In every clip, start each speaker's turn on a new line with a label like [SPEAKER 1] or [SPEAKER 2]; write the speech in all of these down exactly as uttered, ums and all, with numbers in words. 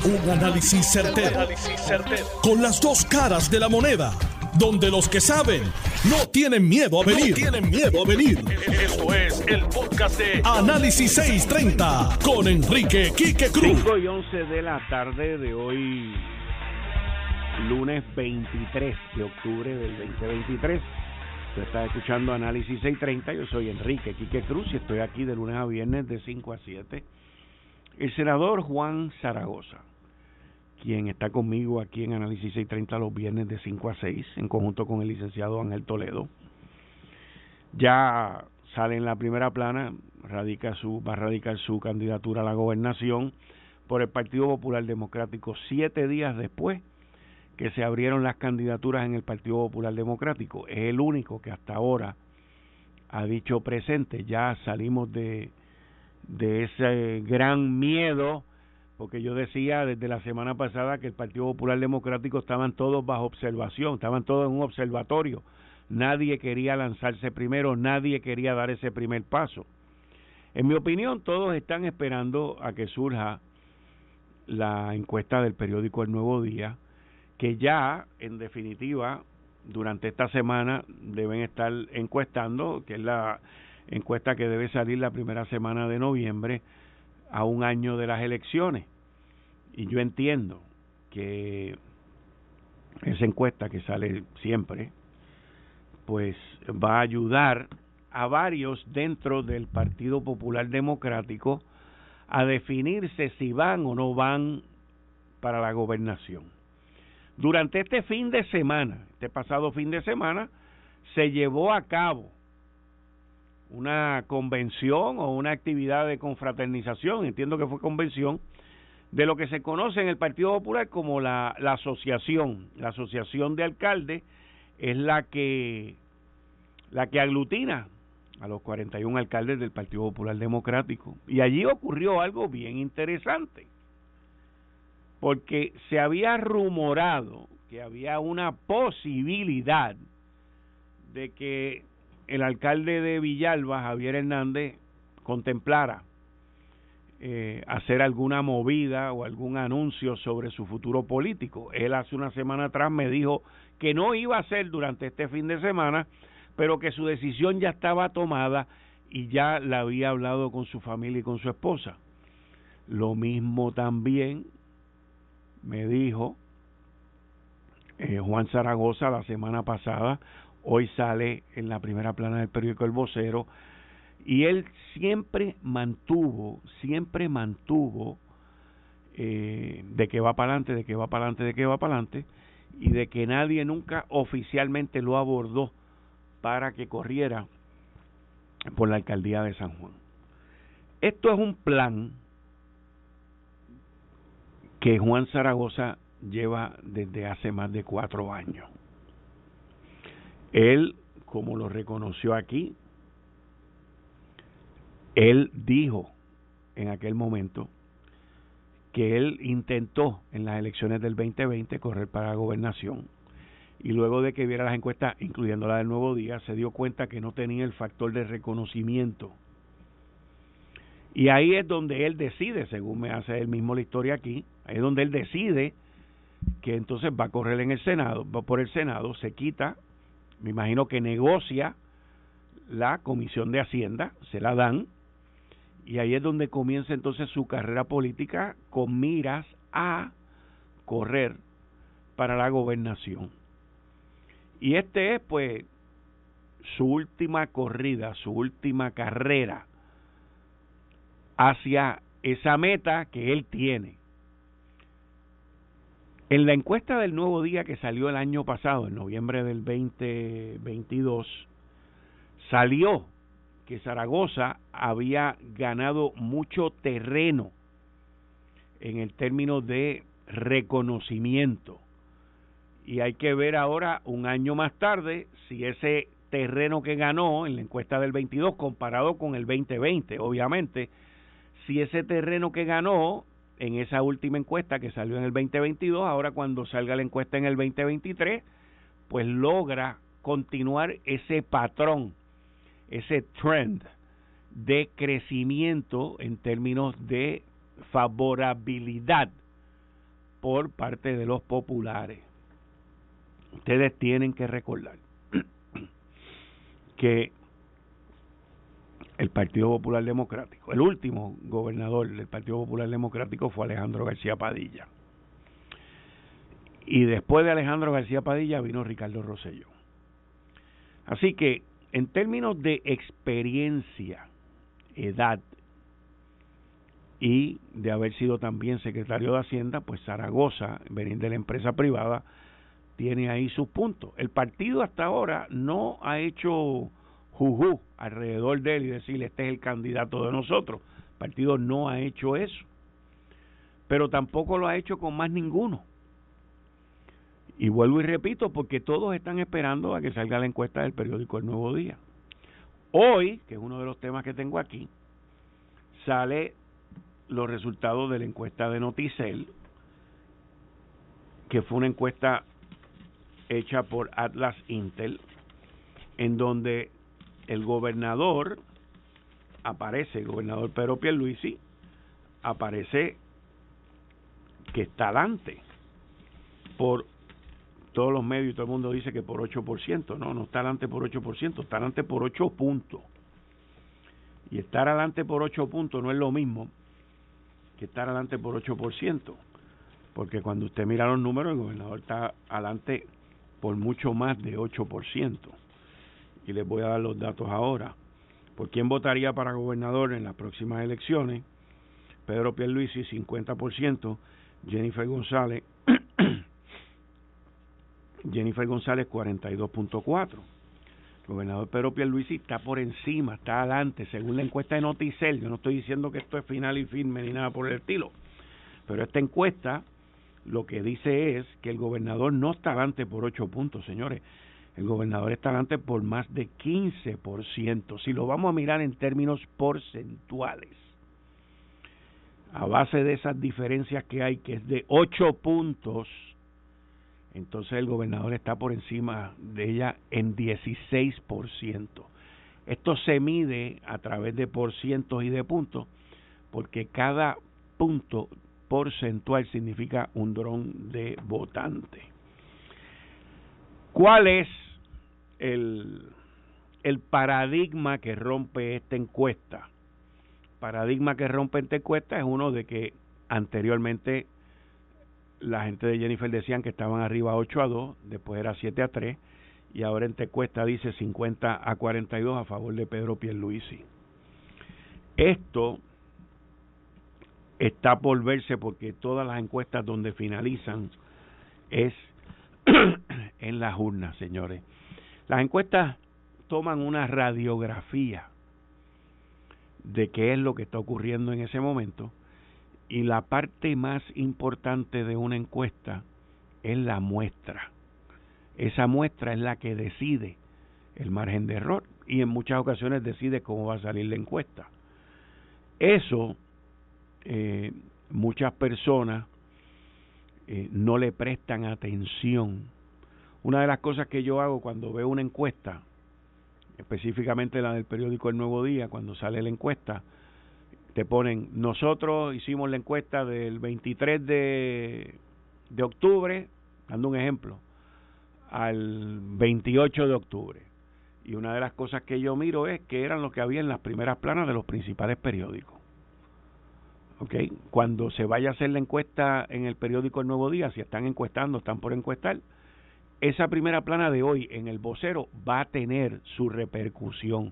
[SPEAKER 1] Un análisis certero, con las dos caras de la moneda, donde los que saben no tienen miedo a venir. No tienen miedo a venir. Esto es el podcast de Análisis seiscientos treinta con Enrique Quique Cruz.
[SPEAKER 2] cinco y once de la tarde de hoy, lunes veintitrés de octubre del veinte veintitrés. Usted está escuchando Análisis seiscientos treinta. Yo soy Enrique Quique Cruz y estoy aquí de lunes a viernes de cinco a siete. El senador Juan Zaragoza, quien está conmigo aquí en Análisis seiscientos treinta los viernes de cinco a seis, en conjunto con el licenciado Ángel Toledo, ya sale en la primera plana, radica su, va a radicar su candidatura a la gobernación por el Partido Popular Democrático, siete días después que se abrieron las candidaturas en el Partido Popular Democrático. Es el único que hasta ahora ha dicho presente. Ya salimos de, de ese gran miedo, porque yo decía desde la semana pasada que el Partido Popular Democrático estaban todos bajo observación, estaban todos en un observatorio. Nadie quería lanzarse primero, nadie quería dar ese primer paso. En mi opinión, todos están esperando a que surja la encuesta del periódico El Nuevo Día, que ya, en definitiva, durante esta semana deben estar encuestando, que es la encuesta que debe salir la primera semana de noviembre, a un año de las elecciones. Y yo entiendo que esa encuesta que sale siempre, pues va a ayudar a varios dentro del Partido Popular Democrático a definirse si van o no van para la gobernación. Durante este fin de semana, este pasado fin de semana, se llevó a cabo una convención o una actividad de confraternización, entiendo que fue convención, de lo que se conoce en el Partido Popular como la, la asociación. La asociación de alcaldes es la que, la que aglutina a los cuarenta y un alcaldes del Partido Popular Democrático. Y allí ocurrió algo bien interesante, porque se había rumorado que había una posibilidad de que el alcalde de Villalba, Javier Hernández, contemplara eh, hacer alguna movida o algún anuncio sobre su futuro político. Él hace una semana atrás me dijo que no iba a hacer durante este fin de semana, pero que su decisión ya estaba tomada y ya la había hablado con su familia y con su esposa. Lo mismo también me dijo eh, Juan Zaragoza la semana pasada. Hoy sale en la primera plana del periódico El Vocero, y él siempre mantuvo, siempre mantuvo eh, de que va para adelante, de que va para adelante, de que va para adelante, y de que nadie nunca oficialmente lo abordó para que corriera por la alcaldía de San Juan. Esto es un plan que Juan Zaragoza lleva desde hace más de cuatro años. Él, como lo reconoció aquí, él dijo en aquel momento que él intentó en las elecciones del veinte veinte correr para la gobernación, y luego de que viera las encuestas, incluyendo la del Nuevo Día, se dio cuenta que no tenía el factor de reconocimiento. Y ahí es donde él decide, según me hace él mismo la historia aquí, ahí es donde él decide que entonces va a correr en el Senado, va por el Senado, se quita, me imagino que negocia la Comisión de Hacienda, se la dan, y ahí es donde comienza entonces su carrera política con miras a correr para la gobernación. Y este es pues su última corrida, su última carrera hacia esa meta que él tiene. En la encuesta del Nuevo Día que salió el año pasado, en noviembre del veinte veintidós, salió que Zaragoza había ganado mucho terreno en el término de reconocimiento. Y hay que ver ahora, un año más tarde, si ese terreno que ganó en la encuesta del veintidós, comparado con el veinte veinte, obviamente, si ese terreno que ganó en esa última encuesta que salió en el veinte veintidós, ahora cuando salga la encuesta en el veinte veintitrés, pues logra continuar ese patrón, ese trend de crecimiento en términos de favorabilidad por parte de los populares. Ustedes tienen que recordar que el Partido Popular Democrático, el último gobernador del Partido Popular Democrático fue Alejandro García Padilla. Y después de Alejandro García Padilla vino Ricardo Rosselló. Así que, en términos de experiencia, edad y de haber sido también secretario de Hacienda, pues Zaragoza, venir de la empresa privada, tiene ahí sus puntos. El partido hasta ahora no ha hecho juju alrededor de él y decirle este es el candidato de nosotros. El partido no ha hecho eso, pero tampoco lo ha hecho con más ninguno. Y vuelvo y repito, porque todos están esperando a que salga la encuesta del periódico El Nuevo Día. Hoy, que es uno de los temas que tengo aquí, sale los resultados de la encuesta de Noticel, que fue una encuesta hecha por Atlas Intel, en donde el gobernador aparece, el gobernador Pedro Pierluisi, aparece que está adelante por todos los medios y todo el mundo dice que por ocho por ciento, no, no está adelante por ocho por ciento, está adelante por ocho puntos. Y estar adelante por ocho puntos no es lo mismo que estar adelante por ocho por ciento, porque cuando usted mira los números, el gobernador está adelante por mucho más de ocho por ciento. Y les voy a dar los datos ahora. ¿Por quién votaría para gobernador en las próximas elecciones? Pedro Pierluisi, cincuenta por ciento, Jennifer González, Jennifer González, cuarenta y dos punto cuatro. El gobernador Pedro Pierluisi está por encima, está adelante, según la encuesta de Noticel. Yo no estoy diciendo que esto es final y firme ni nada por el estilo, pero esta encuesta lo que dice es que el gobernador no está adelante por ocho puntos, señores. El gobernador está adelante por más de quince por ciento. Si lo vamos a mirar en términos porcentuales, a base de esas diferencias que hay, que es de ocho puntos, entonces el gobernador está por encima de ella en dieciséis por ciento. Esto se mide a través de porcientos y de puntos, porque cada punto porcentual significa un dron de votante. ¿Cuál es el, el paradigma que rompe esta encuesta? Paradigma que rompe esta encuesta es uno de que anteriormente la gente de Jennifer decían que estaban arriba ocho a dos, después era siete a tres, y ahora en esta encuesta dice cincuenta a cuarenta y dos a favor de Pedro Pierluisi. Esto está por verse, porque todas las encuestas donde finalizan es en las urnas, señores. Las encuestas toman una radiografía de qué es lo que está ocurriendo en ese momento, y la parte más importante de una encuesta es la muestra. Esa muestra es la que decide el margen de error y en muchas ocasiones decide cómo va a salir la encuesta. Eso eh, muchas personas eh, no le prestan atención. Una de las cosas que yo hago cuando veo una encuesta, específicamente la del periódico El Nuevo Día, cuando sale la encuesta, te ponen, nosotros hicimos la encuesta del veintitrés de octubre, dando un ejemplo, al veintiocho de octubre. Y una de las cosas que yo miro es que eran lo que había en las primeras planas de los principales periódicos. ¿Okay? Cuando se vaya a hacer la encuesta en el periódico El Nuevo Día, si están encuestando, están por encuestar, esa primera plana de hoy en el vocero va a tener su repercusión.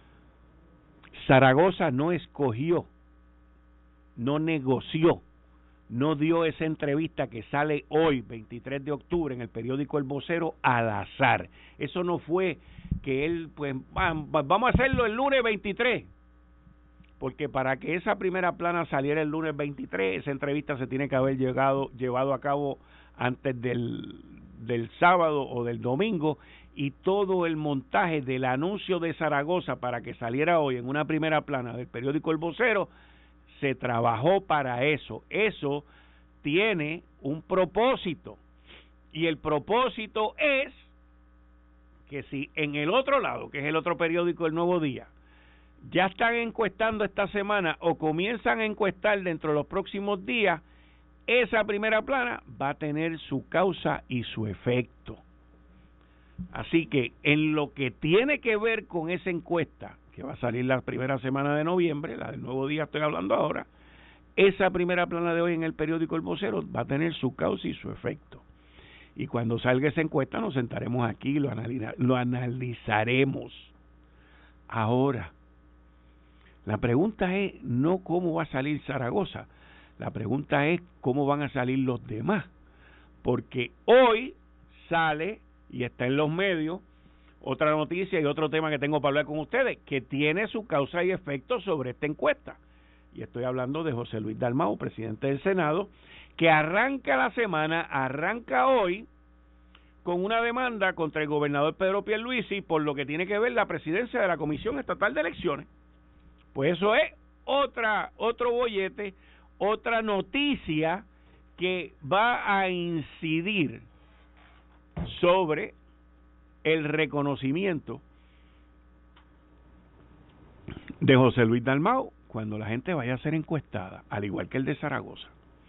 [SPEAKER 2] Zaragoza no escogió, no negoció, no dio esa entrevista que sale hoy, veintitrés de octubre, en el periódico El Vocero, al azar. Eso no fue que él, pues, vamos a hacerlo el lunes veintitrés, porque para que esa primera plana saliera el lunes veintitrés, esa entrevista se tiene que haber llegado, llevado a cabo antes del, del sábado o del domingo, y todo el montaje del anuncio de Zaragoza para que saliera hoy en una primera plana del periódico El Vocero, se trabajó para eso. Eso tiene un propósito, y el propósito es que si en el otro lado, que es el otro periódico El Nuevo Día, ya están encuestando esta semana o comienzan a encuestar dentro de los próximos días, esa primera plana va a tener su causa y su efecto. Así que en lo que tiene que ver con esa encuesta, que va a salir la primera semana de noviembre, la del Nuevo Día estoy hablando ahora, esa primera plana de hoy en el periódico El Vocero va a tener su causa y su efecto. Y cuando salga esa encuesta nos sentaremos aquí y lo, analiza, lo analizaremos. Ahora, la pregunta es no cómo va a salir Zaragoza, la pregunta es cómo van a salir los demás. Porque hoy sale, y está en los medios, otra noticia y otro tema que tengo para hablar con ustedes, que tiene su causa y efecto sobre esta encuesta. Y estoy hablando de José Luis Dalmau, presidente del Senado, que arranca la semana, arranca hoy, con una demanda contra el gobernador Pedro Pierluisi por lo que tiene que ver la presidencia de la Comisión Estatal de Elecciones. Pues eso es otra otro bollete, otra noticia que va a incidir sobre el reconocimiento de José Luis Dalmau cuando la gente vaya a ser encuestada, al igual que el de Zaragoza.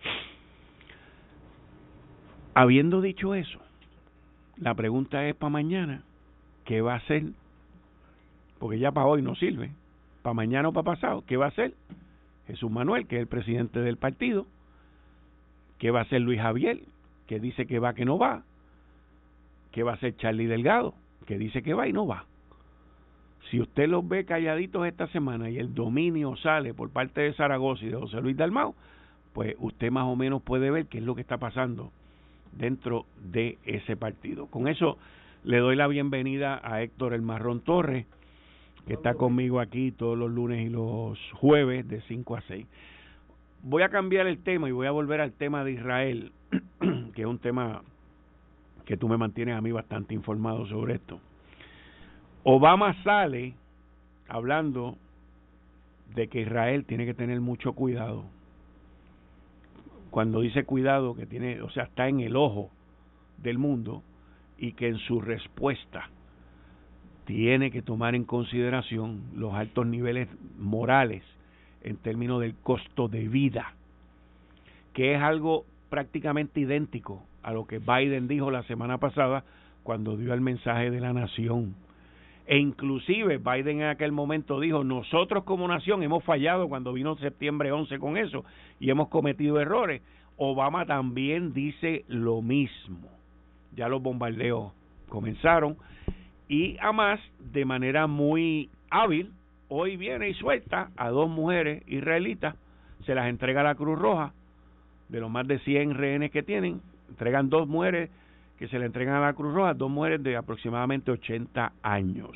[SPEAKER 2] Habiendo dicho eso, la pregunta es para mañana, ¿qué va a hacer? Porque ya para hoy no sirve. Para mañana o para pasado, ¿qué va a hacer Jesús Manuel, que es el presidente del partido? ¿Qué va a hacer Luis Javier, que dice que va, que no va? ¿Qué va a hacer Charlie Delgado, que dice que va y no va? Si usted los ve calladitos esta semana y el dominio sale por parte de Zaragoza y de José Luis Dalmau, pues usted más o menos puede ver qué es lo que está pasando dentro de ese partido. Con eso le doy la bienvenida a Héctor El Marrón Torres, que está conmigo aquí todos los lunes y los jueves de cinco a seis. Voy a cambiar el tema y voy a volver al tema de Israel, que es un tema que tú me mantienes a mí bastante informado sobre esto. Obama sale hablando de que Israel tiene que tener mucho cuidado. Cuando dice cuidado, que tiene, o sea, está en el ojo del mundo y que en su respuesta tiene que tomar en consideración los altos niveles morales en términos del costo de vida, que es algo prácticamente idéntico a lo que Biden dijo la semana pasada cuando dio el mensaje de la nación. E inclusive Biden en aquel momento dijo, nosotros como nación hemos fallado cuando vino septiembre once con eso y hemos cometido errores. Obama también dice lo mismo. Ya los bombardeos comenzaron y además de manera muy hábil, hoy viene y suelta a dos mujeres israelitas, se las entrega a la Cruz Roja, de los más de cien rehenes que tienen, entregan dos mujeres que se le entregan a la Cruz Roja, dos mujeres de aproximadamente ochenta años,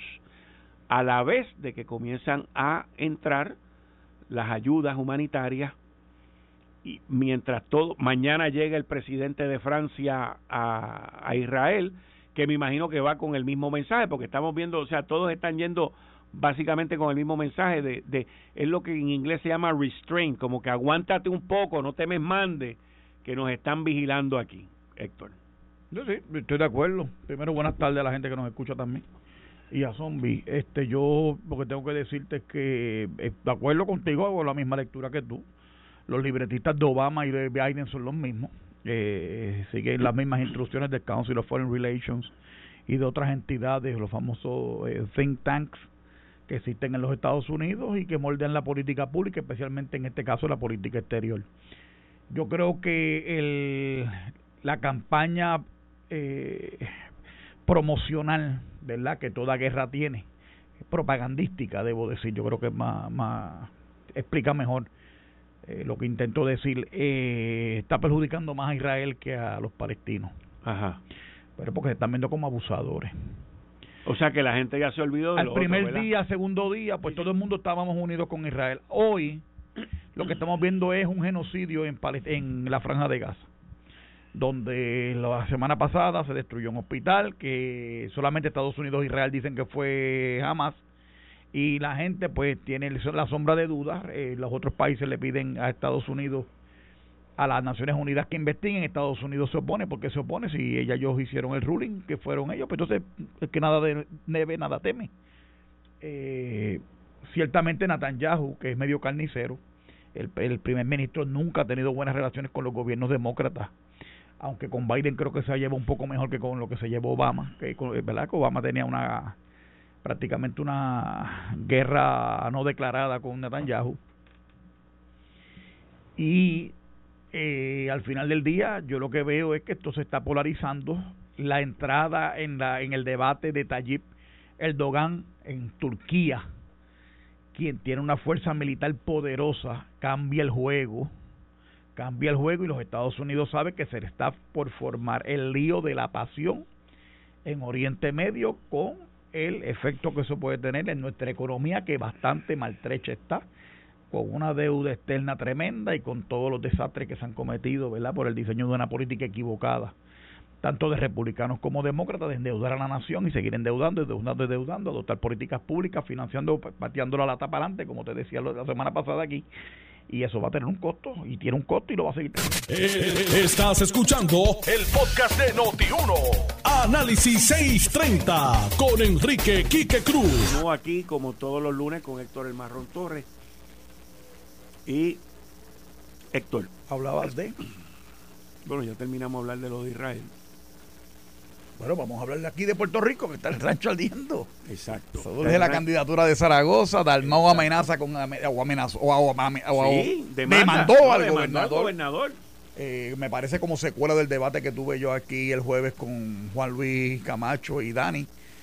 [SPEAKER 2] a la vez de que comienzan a entrar las ayudas humanitarias. Y mientras todo, mañana llega el presidente de Francia a, a Israel, que me imagino que va con el mismo mensaje, porque estamos viendo, o sea, todos están yendo básicamente con el mismo mensaje de, de es lo que en inglés se llama restraint, como que aguántate un poco, no te me mande, que nos están vigilando aquí, Héctor.
[SPEAKER 3] Yo sí, estoy de acuerdo. Primero, buenas tardes a la gente que nos escucha también. Y a Zombie, este, yo lo que tengo que decirte es que, eh, de acuerdo contigo, hago la misma lectura que tú. Los libretistas de Obama y de Biden son los mismos. Eh, siguen las mismas instrucciones del Council of Foreign Relations y de otras entidades, los famosos eh, think tanks que existen en los Estados Unidos y que moldean la política pública, especialmente en este caso la política exterior. Yo creo que el, la campaña eh, promocional, ¿verdad?, que toda guerra tiene, propagandística, debo decir, yo creo que más, más explica mejor eh, lo que intento decir, eh, está perjudicando más a Israel que a los palestinos.
[SPEAKER 2] Ajá.
[SPEAKER 3] Pero porque se están viendo como abusadores.
[SPEAKER 2] O sea que la gente ya se olvidó de
[SPEAKER 3] Al
[SPEAKER 2] lo
[SPEAKER 3] primer
[SPEAKER 2] otro,
[SPEAKER 3] día, segundo día, pues sí, todo el mundo estábamos unidos con Israel. Hoy lo que estamos viendo es un genocidio en, Palest- en la Franja de Gaza, donde la semana pasada se destruyó un hospital que solamente Estados Unidos e Israel dicen que fue Hamas, y la gente pues tiene la sombra de dudas. Eh, los otros países le piden a Estados Unidos, a las Naciones Unidas, que investiguen. Estados Unidos se opone. ¿Por qué se opone? Si ellos, ellos hicieron el ruling, que fueron ellos, pues entonces el que nada debe, nada teme. Eh, ciertamente Netanyahu, que es medio carnicero, El, el primer ministro nunca ha tenido buenas relaciones con los gobiernos demócratas, aunque con Biden creo que se lleva un poco mejor que con lo que se llevó Obama, que verdad que Obama tenía una prácticamente una guerra no declarada con Netanyahu. Y eh, al final del día yo lo que veo es que esto se está polarizando. La entrada en la en el debate de Tayyip Erdogan en Turquía, quien tiene una fuerza militar poderosa, cambia el juego, cambia el juego y los Estados Unidos saben que se le está por formar el lío de la pasión en Oriente Medio, con el efecto que eso puede tener en nuestra economía, que bastante maltrecha está, con una deuda externa tremenda y con todos los desastres que se han cometido, ¿verdad?, por el diseño de una política equivocada, tanto de republicanos como demócratas, de endeudar a la nación y seguir endeudando, endeudando, endeudando, adoptar políticas públicas, financiando, pateando la lata para adelante, como te decía la semana pasada aquí, y eso va a tener un costo, y tiene un costo y lo va a seguir teniendo.
[SPEAKER 1] Eh, estás escuchando el podcast de Noti uno, Análisis seiscientos treinta, con Enrique Quique Cruz.
[SPEAKER 2] No, aquí como todos los lunes con Héctor El Marrón Torres. Y Héctor,
[SPEAKER 3] ¿hablabas de?
[SPEAKER 2] Bueno, ya terminamos de hablar de lo de Israel.
[SPEAKER 3] Bueno, vamos a hablar de aquí de Puerto Rico, que está el rancho ardiendo.
[SPEAKER 2] Exacto.
[SPEAKER 3] Todo desde la candidatura de Zaragoza, Dalmau amenaza con o amenazó o, o, o,
[SPEAKER 2] sí, demanda,
[SPEAKER 3] demandó
[SPEAKER 2] no,
[SPEAKER 3] al
[SPEAKER 2] demandó
[SPEAKER 3] gobernador.
[SPEAKER 2] Al gobernador.
[SPEAKER 3] Eh, me parece como secuela del debate que tuve yo aquí el jueves con Juan Luis Camacho y Dani.